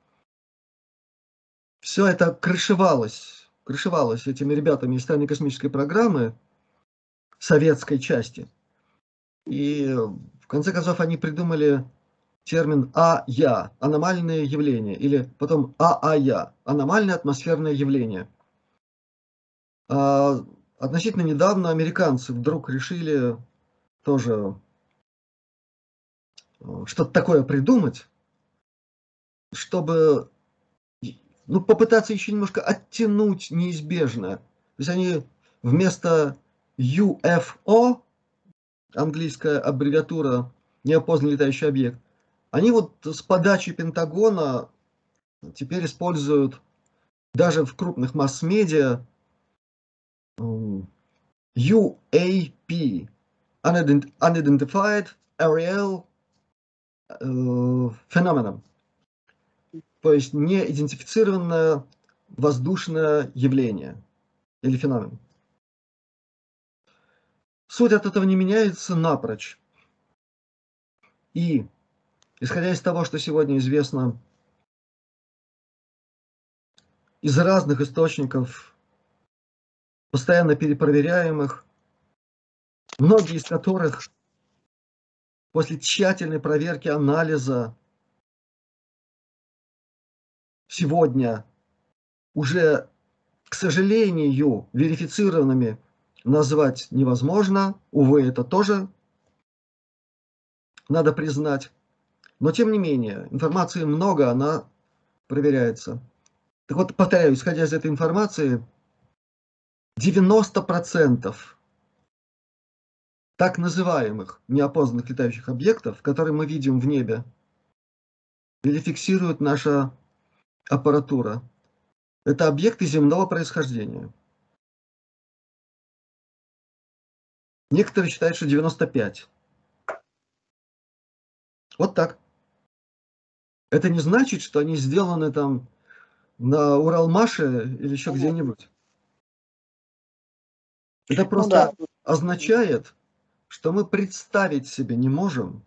все это крышевалось, крышевалось этими ребятами из тайной космической программы, советской части. И в конце концов они придумали термин А Я, аномальные явления, или потом А А Я, аномальное атмосферное явление. А относительно недавно американцы вдруг решили тоже э, что-то такое придумать, чтобы ну, попытаться еще немножко оттянуть неизбежное. То есть они вместо ю эф о, английская аббревиатура неопознанный летающий объект, они вот с подачи Пентагона теперь используют даже в крупных масс-медиа ю эй пи, Unidentified Aerial Phenomenon, то есть неидентифицированное воздушное явление или феномен. Суть от этого не меняется напрочь. И, исходя из того, что сегодня известно из разных источников, постоянно перепроверяемых, многие из которых после тщательной проверки анализа сегодня уже, к сожалению, верифицированными назвать невозможно. Увы, это тоже надо признать. Но тем не менее, информации много, она проверяется. Так вот, повторяю, исходя из этой информации, девяносто процентов так называемых неопознанных летающих объектов, которые мы видим в небе, или фиксирует наша аппаратура, это объекты земного происхождения. Некоторые считают, что девяносто пять. Вот так. Это не значит, что они сделаны там на Уралмаше или еще Понятно. где-нибудь. Это Ну да. просто означает, что мы представить себе не можем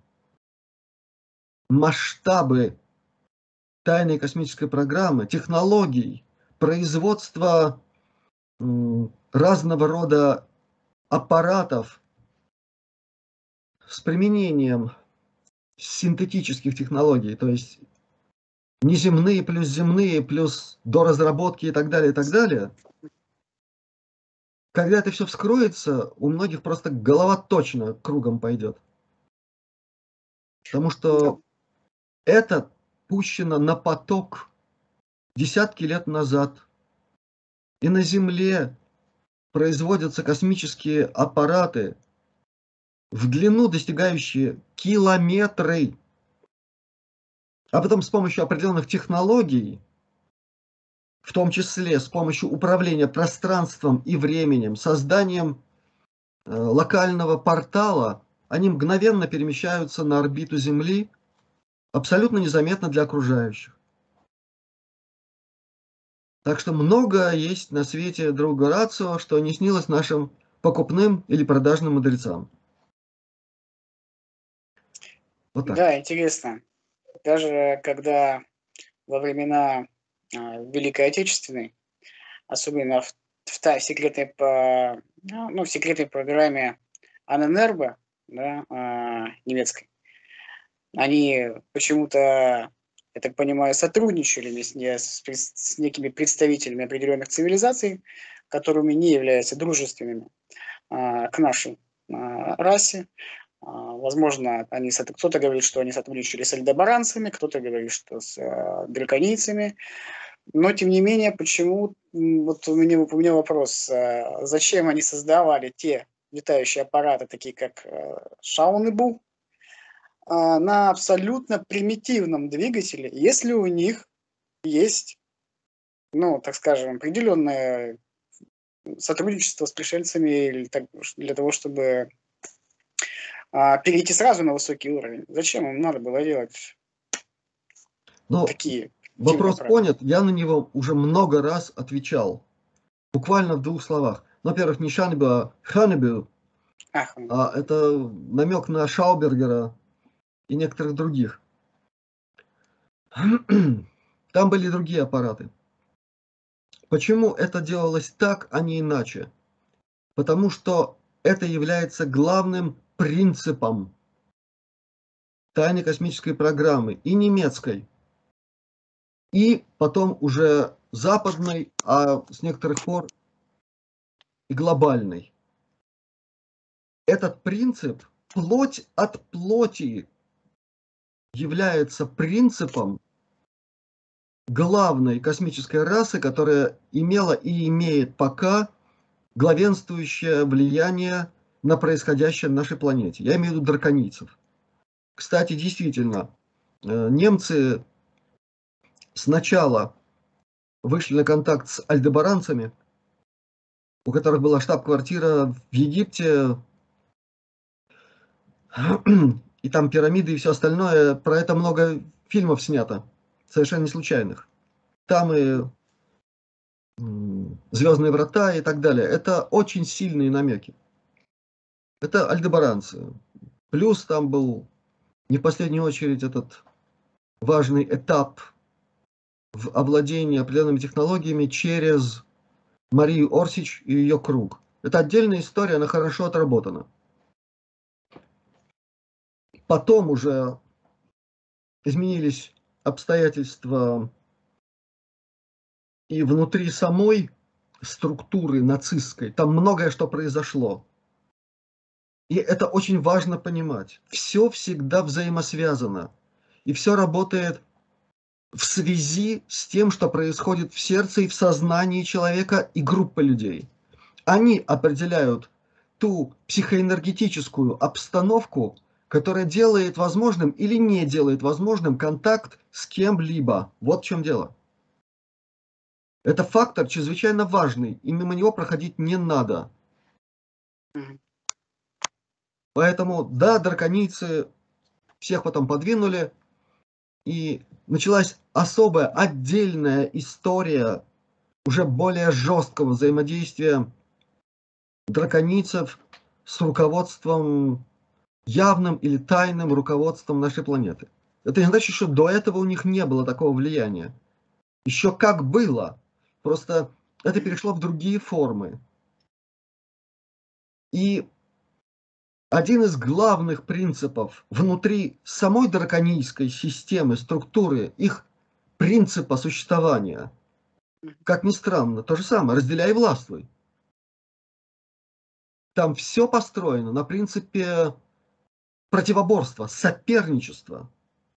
масштабы тайной космической программы, технологий, производства м, разного рода аппаратов с применением синтетических технологий, то есть неземные плюс земные, плюс до разработки и так далее, и так далее. Когда это все вскроется, у многих просто голова точно кругом пойдет. Потому Да. что это пущено на поток десятки лет назад. И на Земле производятся космические аппараты в длину, достигающие километры. А потом с помощью определенных технологий, в том числе с помощью управления пространством и временем, созданием э, локального портала, они мгновенно перемещаются на орбиту Земли, абсолютно незаметно для окружающих. Так что много есть на свете друга рацио, что не снилось нашим покупным или продажным мудрецам. Вот так. Да, интересно. Даже когда во времена а, Великой Отечественной, особенно в, в та секретной по, ну, ну, в секретной программе Аненербо, да, а, немецкой, они почему-то, я так понимаю, сотрудничали с, не, с, пред- с некими представителями определенных цивилизаций, которыми не являются дружественными а, к нашей а, расе. А, возможно, они сот- кто-то говорит, что они сотрудничали с альдебаранцами, кто-то говорит, что с э, драконийцами. Но, тем не менее, почему, м, вот у меня, у меня вопрос, э, зачем они создавали те летающие аппараты, такие как э, Шаун-и-Бу, а, на абсолютно примитивном двигателе, если у них есть, ну, так скажем, определенное сотрудничество с пришельцами или так, для того, чтобы а, перейти сразу на высокий уровень. Зачем им надо было делать Но такие дивные вопрос аппараты? понят, я на него уже много раз отвечал. Буквально в двух словах. Ну, во-первых, не Шанбе, а Ханебю. Ах, м, А это намек на Шаубергера и некоторых других. Там были другие аппараты. Почему это делалось так, а не иначе? Потому что это является главным принципом тайной космической программы и немецкой, и потом уже западной, а с некоторых пор и глобальной. Этот принцип, плоть от плоти, является принципом главной космической расы, которая имела и имеет пока главенствующее влияние на происходящее на нашей планете. Я имею в виду драконийцев. Кстати, действительно, э, немцы сначала вышли на контакт с альдебаранцами, у которых была штаб-квартира в Египте, и там пирамиды и все остальное. Про это много фильмов снято, совершенно не случайных. Там и Звездные врата и так далее. Это очень сильные намеки. Это альдебаранцы. Плюс там был не в последнюю очередь этот важный этап в овладении определенными технологиями через Марию Орсич и ее круг. Это отдельная история, она хорошо отработана. Потом уже изменились обстоятельства и внутри самой структуры нацистской. Там многое что произошло. И это очень важно понимать. Все всегда взаимосвязано. И все работает в связи с тем, что происходит в сердце и в сознании человека и группы людей. Они определяют ту психоэнергетическую обстановку, которая делает возможным или не делает возможным контакт с кем-либо. Вот в чем дело. Это фактор чрезвычайно важный, и мимо него проходить не надо. мгм. Поэтому, да, драконийцы всех потом подвинули, и началась особая, отдельная история уже более жесткого взаимодействия драконийцев с руководством, явным или тайным руководством нашей планеты. Это не значит, что до этого у них не было такого влияния. Еще как было, просто это перешло в другие формы. И один из главных принципов внутри самой драконийской системы, структуры, их принципа существования, как ни странно, то же самое, разделяй и властвуй. Там все построено на принципе противоборства, соперничества.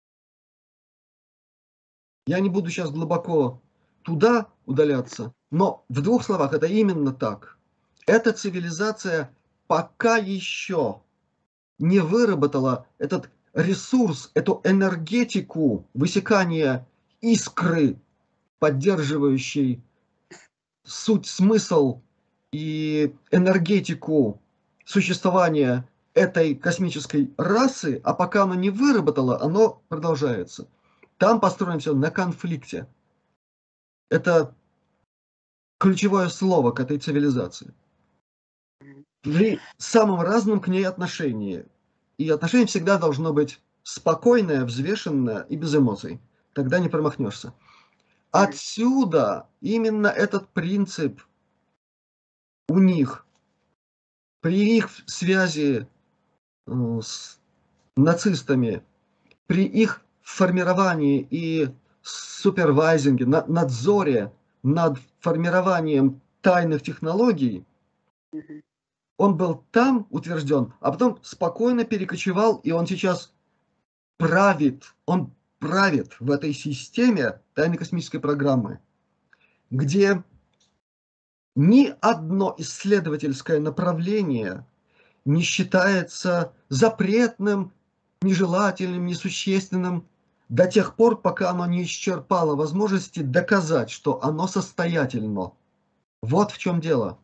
Я не буду сейчас глубоко туда удаляться, но в двух словах это именно так. Эта цивилизация пока еще не выработала этот ресурс, эту энергетику высекания искры, поддерживающей суть, смысл и энергетику существования этой космической расы, а пока оно не выработало, оно продолжается. Там построено все на конфликте. Это ключевое слово к этой цивилизации. При самом разном к ней отношении. И отношение всегда должно быть спокойное, взвешенное и без эмоций. Тогда не промахнешься. Отсюда именно этот принцип у них, при их связи с нацистами, при их формировании и супервайзинге, надзоре над формированием тайных технологий, он был там утвержден, а потом спокойно перекочевал, и он сейчас правит, он правит в этой системе тайной космической программы, где ни одно исследовательское направление не считается запретным, нежелательным, несущественным до тех пор, пока оно не исчерпало возможности доказать, что оно состоятельно. Вот в чем дело.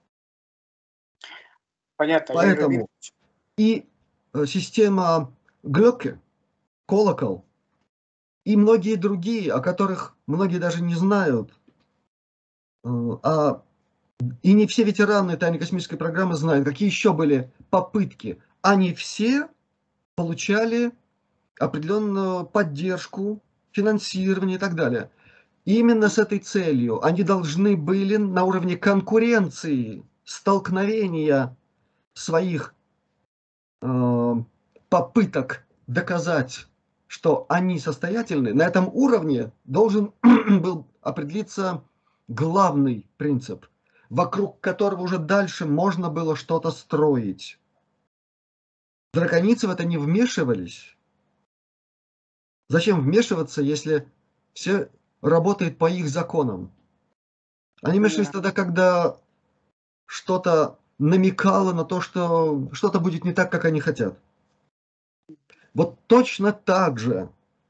Понятно. Поэтому и система Глёке, колокол, и многие другие, о которых многие даже не знают, а и не все ветераны тайной космической программы знают, какие еще были попытки. Они все получали определенную поддержку, финансирование и так далее. И именно с этой целью они должны были на уровне конкуренции, столкновения своих э, попыток доказать, что они состоятельны, на этом уровне должен был определиться главный принцип, вокруг которого уже дальше можно было что-то строить. Драконийцы в это не вмешивались. Зачем вмешиваться, если все работает по их законам? Они вмешивались тогда, когда что-то намекало на то, что что-то будет не так, как они хотят. Вот точно так же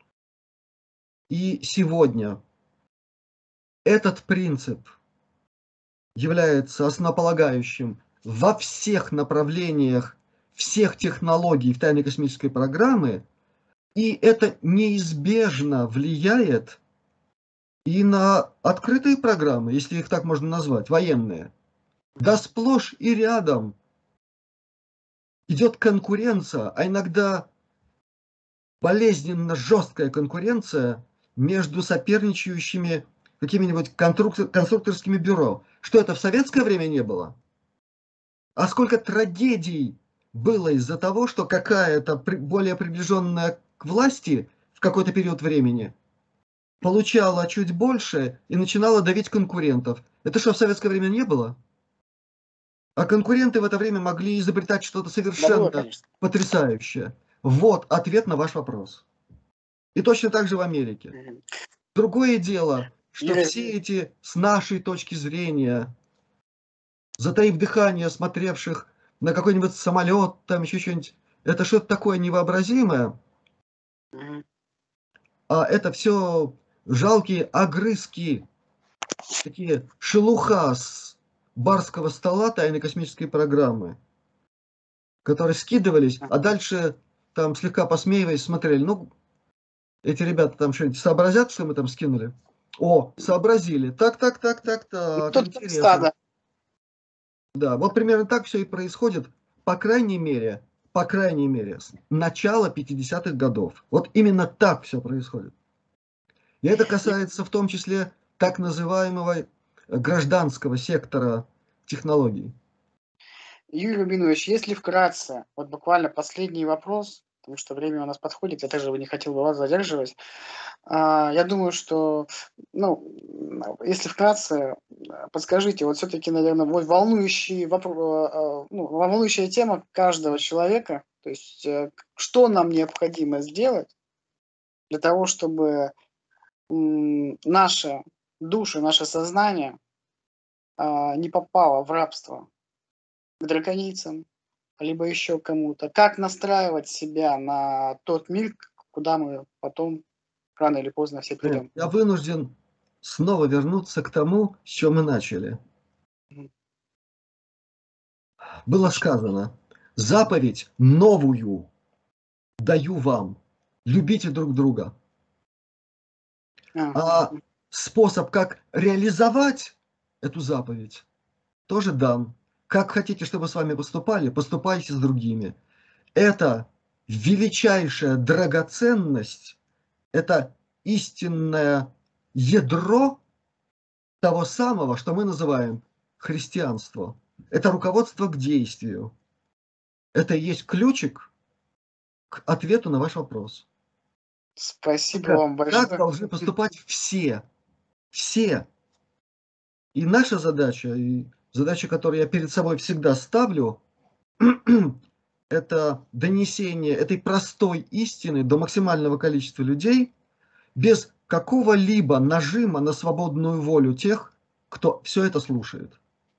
и сегодня этот принцип является основополагающим во всех направлениях, всех технологий в тайной космической программе, и это неизбежно влияет и на открытые программы, если их так можно назвать, военные. Да сплошь и рядом идет конкуренция, а иногда болезненно жесткая конкуренция между соперничающими какими-нибудь конструктор, конструкторскими бюро. Что это в советское время не было? А сколько трагедий было из-за того, что какая-то более приближенная к власти в какой-то период времени получала чуть больше и начинала давить конкурентов. Это что, в советское время не было? А конкуренты в это время могли изобретать что-то совершенно да было, потрясающее. Вот ответ на ваш вопрос. И точно так же в Америке. Mm-hmm. Другое дело, что Игорь... все эти, с нашей точки зрения, затаив дыхание, смотревших на какой-нибудь самолет, там еще что-нибудь, это что-то такое невообразимое. Mm-hmm. А это все жалкие огрызки, такие шелуха с барского стола тайной космической программы, которые скидывались, а дальше там слегка посмеиваясь, смотрели, ну, эти ребята там что-нибудь сообразят, что мы там скинули? О, сообразили. Так, так, так, так, так, Тот как интересно. стадо. Да, вот примерно так все и происходит, по крайней мере, по крайней мере, с начала пятидесятых годов. Вот именно так все происходит. И это касается в том числе так называемого гражданского сектора технологий. Юрий Рубинович, если вкратце, вот буквально последний вопрос, потому что время у нас подходит, я также бы не хотел бы вас задерживать. А, я думаю, что, ну, если вкратце, а, подскажите, вот все-таки, наверное, вот волнующий вопро- а, ну, волнующая тема каждого человека, то есть э, что нам необходимо сделать для того, чтобы м, наша душа, наше сознание а, не попало в рабство к драконицам, либо еще кому-то. Как настраивать себя на тот мир, куда мы потом рано или поздно все Э, придем. Я вынужден снова вернуться к тому, с чем мы начали. Мгм. Было Очень. сказано, заповедь новую даю вам, любите друг друга. А, А м, способ, как реализовать эту заповедь, тоже дан. Как хотите, чтобы с вами поступали, поступайте с другими. Это величайшая драгоценность, это истинное ядро того самого, что мы называем христианство. Это руководство к действию. Это и есть ключик к ответу на ваш вопрос. Спасибо Только вам так большое. должны поступать все. Все. И наша задача, и задача, которую я перед собой всегда ставлю, это донесение этой простой истины до максимального количества людей без какого-либо нажима на свободную волю тех, кто все это слушает.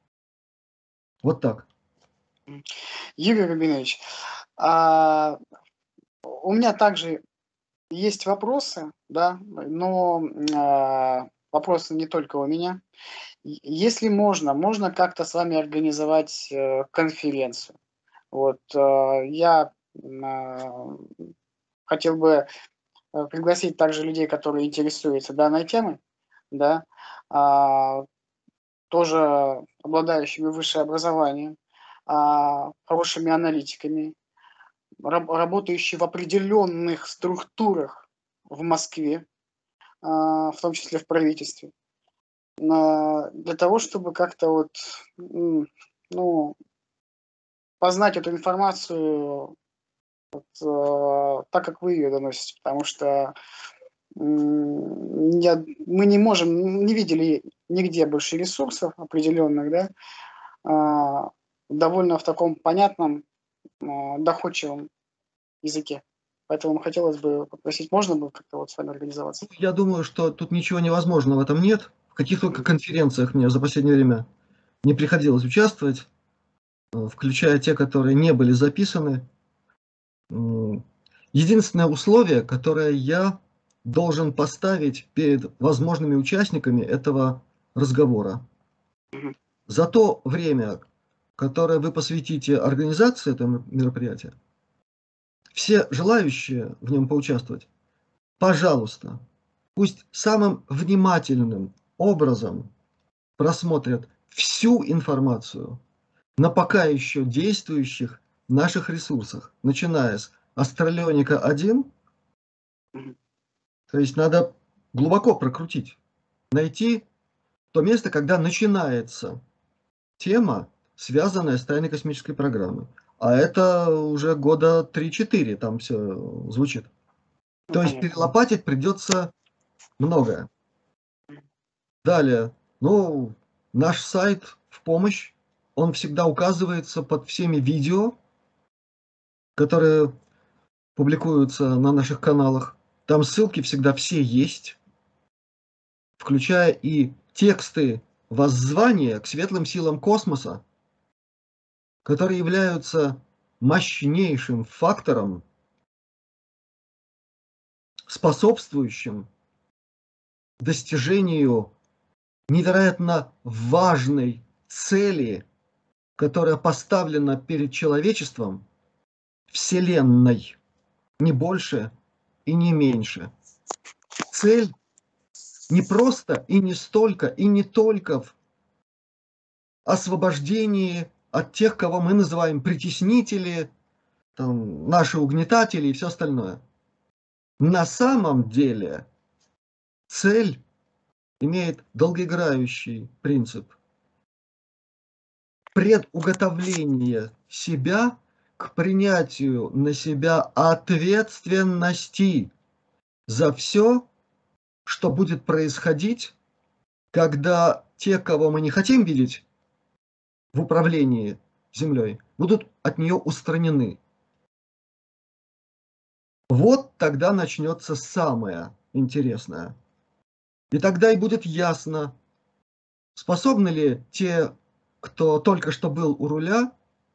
Вот так. М. Юрий Рубинович, а, у меня также есть вопросы, да, но а, вопросы не только у меня. Е- Если можно, можно как-то с вами организовать э, конференцию. Вот э, я м, а, хотел бы э, пригласить также людей, которые интересуются данной темой, да, а, тоже обладающими высшим образованием, а, хорошими аналитиками, раб- работающие в определенных структурах в Москве, а, в том числе в правительстве, на- для того, чтобы как-то вот, м, ну, познать эту информацию э, так, как вы ее доносите, потому что М, я мы не можем, не видели нигде больше ресурсов определенных, да, а, довольно в таком понятном, а, доходчивом языке. Поэтому хотелось бы попросить, можно было как-то вот с вами организоваться? Я думаю, что тут ничего невозможного в этом нет. В каких только Мгм. конференциях мне за последнее время не приходилось участвовать, э, включая те, которые не были записаны. М, Единственное условие, которое я должен поставить перед возможными участниками этого разговора. Мгм. За то время, которое вы посвятите организации этого мероприятия, все желающие в нем поучаствовать, пожалуйста, пусть самым внимательным образом просмотрят всю информацию на пока еще действующих наших ресурсах, начиная с Астралионика один, Мгм. то есть надо глубоко прокрутить, найти то место, когда начинается тема, связанная с тайной космической программой. А это уже года три-четыре там все звучит. Ну, То есть понятно. перелопатить придется многое. Далее, ну, наш сайт в помощь, он всегда указывается под всеми видео, которые публикуются на наших каналах. Там ссылки всегда все есть, включая и тексты воззвания к светлым силам космоса, которые являются мощнейшим фактором, способствующим достижению невероятно важной цели, которая поставлена перед человечеством Вселенной. не больше и не меньше. Цель не просто и не столько, и не только в освобождении от тех, кого мы называем притеснители, там, наши угнетатели и все остальное. На самом деле цель имеет долгоиграющий принцип предуготовления себя к принятию на себя ответственности за все, что будет происходить, когда те, кого мы не хотим видеть в управлении землей, будут от нее устранены. Вот тогда начнется самое интересное. И тогда и будет ясно, способны ли те, кто только что был у руля,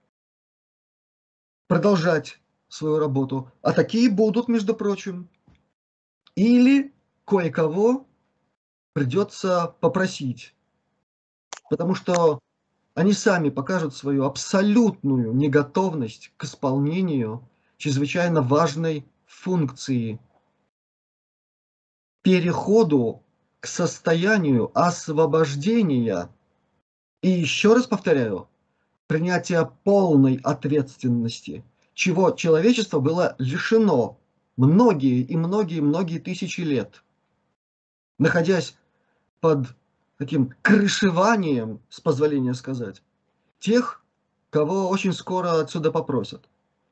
продолжать свою работу. А такие будут, между прочим. Или кое-кого придется попросить. Потому что они сами покажут свою абсолютную неготовность к исполнению чрезвычайно важной функции, переходу к состоянию освобождения. И еще раз повторяю, принятия полной ответственности, чего человечество было лишено многие и многие-многие тысячи лет, находясь под таким крышеванием, с позволения сказать, тех, кого очень скоро отсюда попросят.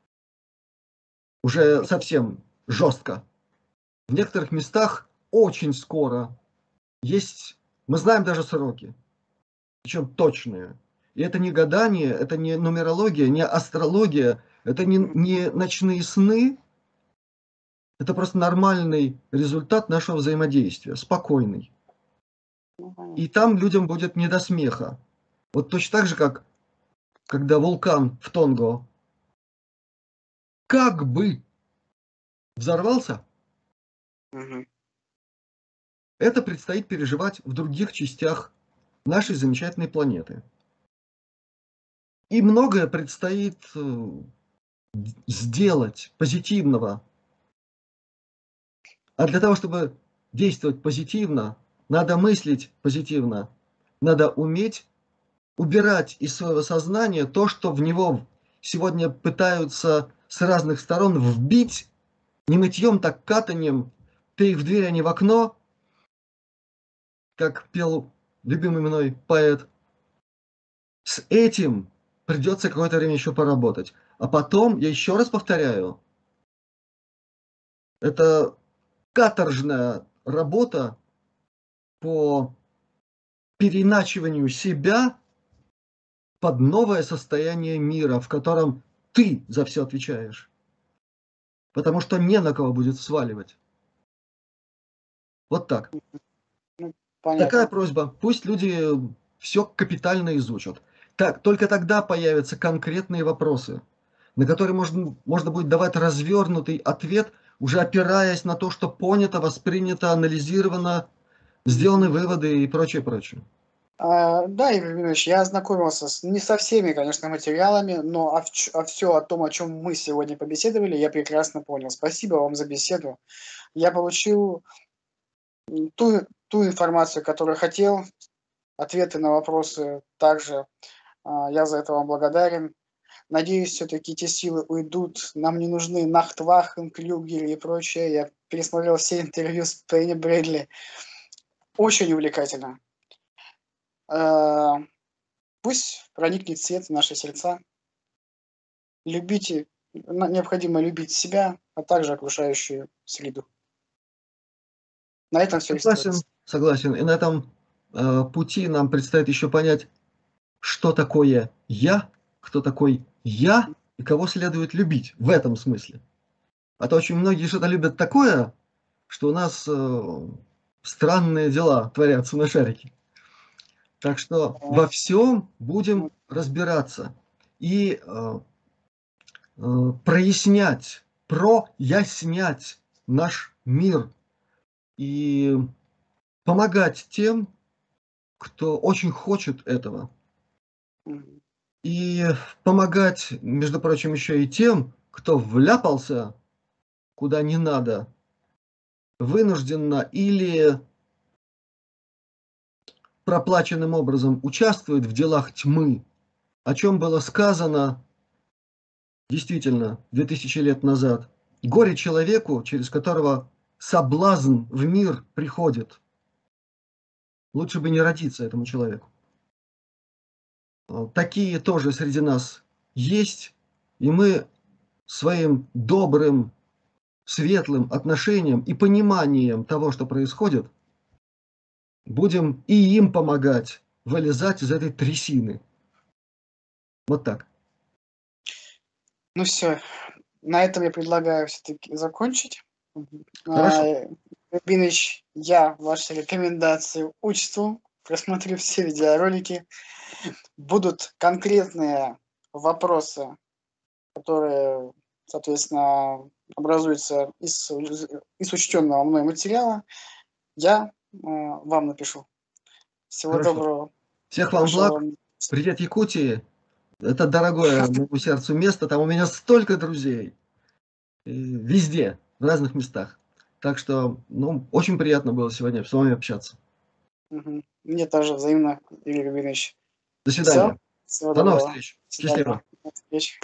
Уже совсем жестко. В некоторых местах очень скоро есть, мы знаем даже сроки, причем точные. И это не гадание, это не нумерология, не астрология, это не, не ночные сны, это просто нормальный результат нашего взаимодействия, спокойный. И там людям будет не до смеха. Вот точно так же, как когда вулкан в Тонго как бы взорвался, Мгм. это предстоит переживать в других частях нашей замечательной планеты. И многое предстоит э, сделать позитивного. А для того, чтобы действовать позитивно, надо мыслить позитивно, надо уметь убирать из своего сознания то, что в него сегодня пытаются с разных сторон вбить не мытьем, так катанием, ты их в дверь, а не в окно, как пел любимый мной поэт. С этим придется какое-то время еще поработать. А потом, я еще раз повторяю, это каторжная работа по переиначиванию себя под новое состояние мира, в котором ты за все отвечаешь. Потому что не на кого будет сваливать. Вот так. Ну, Такая понятно. просьба. Пусть люди все капитально изучат. Так, только тогда появятся конкретные вопросы, на которые можно, можно будет давать развернутый ответ, уже опираясь на то, что понято, воспринято, анализировано, сделаны выводы и прочее, прочее. А, да, Игорь Евгеньевич, я ознакомился с, не со всеми, конечно, материалами, но о, о все о том, о чем мы сегодня побеседовали, я прекрасно понял. Спасибо вам за беседу. Я получил м, ту, ту информацию, которую хотел, ответы на вопросы также. А, я за это вам благодарен. Надеюсь, все-таки эти силы уйдут. Нам не нужны Нахтвахен, Клюгер и прочее. Я пересмотрел все интервью с Пенни Брэдли. Очень увлекательно. Э, Пусть проникнет свет в наши сердца. Любите, необходимо любить себя, а также окружающую среду. На этом все и Согласен, строится. согласен. И на этом э, пути нам предстоит еще понять, что такое я, кто такой я и кого следует любить в этом смысле. А то очень многие что-то любят такое, что у нас э, странные дела творятся на шарике. Так что Э, во всем будем ну, разбираться и э, э, прояснять, прояснять наш мир и помогать тем, кто очень хочет этого. м, И помогать, между прочим, еще и тем, кто вляпался куда не надо, вынужденно или проплаченным образом участвует в делах тьмы, о чем было сказано действительно две тысячи лет назад. Горе человеку, через которого соблазн в мир приходит. Лучше бы не родиться этому человеку. Такие тоже среди нас есть, и мы своим добрым, светлым отношением и пониманием того, что происходит, будем и им помогать вылезать из этой трясины. Вот так. Ну все, на этом я предлагаю все-таки закончить. Хорошо. Рубиныч, я ваши рекомендации учту, просмотрю все видеоролики. Будут конкретные вопросы, которые, соответственно, образуются из, из учтенного мной материала, я э, вам напишу. Всего Хорошо. доброго. Всех вам благ. Привет, Якутии. Это дорогое моему сердцу место. Там у меня столько друзей. Везде, в разных местах. Так что, ну, очень приятно было сегодня с вами общаться. Угу. Мне тоже взаимно, Игорь Рубинович. До свидания. Все. Всего До доброго. новых встреч. Счастливо. До встречи.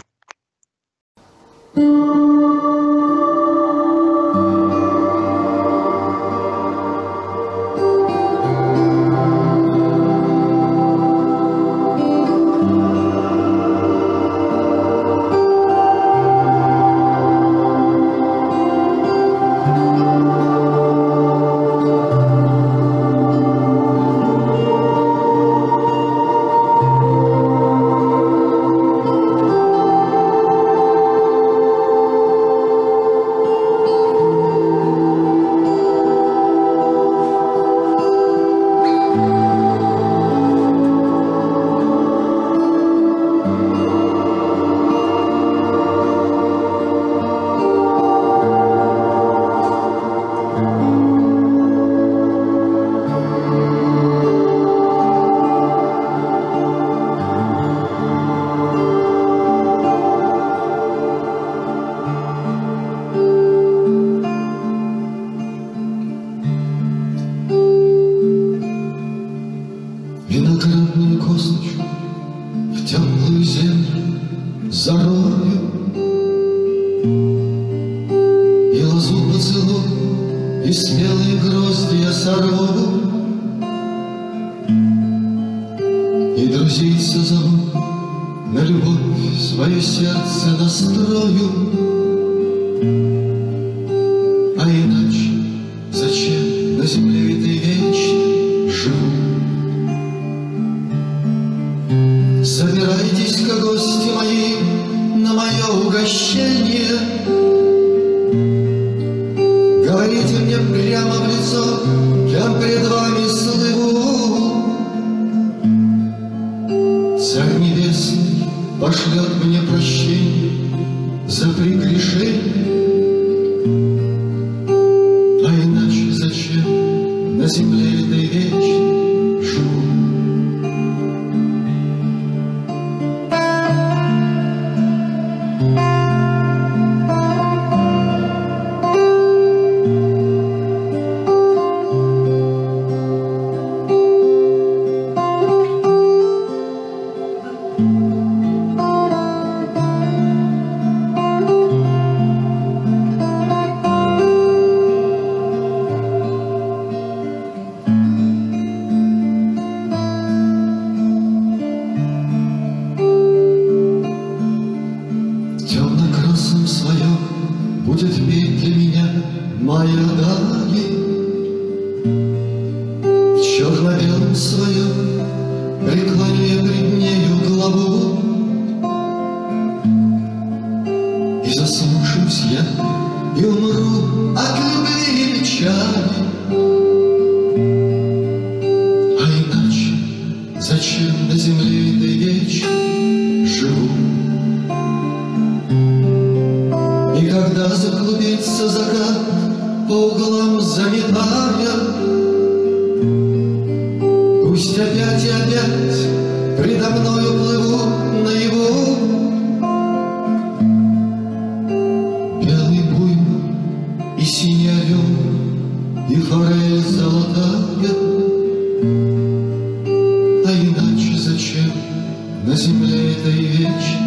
Виноградную косточку в теплую землю зарою, и лозу поцелую, и смелые грозди я сорву, и друзей созову, на любовь свое сердце настрою. А иначе зачем на земле этой вечно живу? Собирайтесь-ка, гости мои, на мое угощение. Говорите мне прямо в лицо, кем пред вами слыву. Царь Небесный пошлет мне прощение за прегрешение. А иначе зачем на земле этой вечно живу? Темно-красным своем будет петь для меня моя даль. В черно-белом своем преклоню я пред нею главу, и заслушаюсь я, и умру от любви и печали. А иначе зачем на земле этой вечно живу? И когда заклубится закат, по углам заметая, пусть опять и опять предо мною плывут наяву белый буйвол на земле этой вечной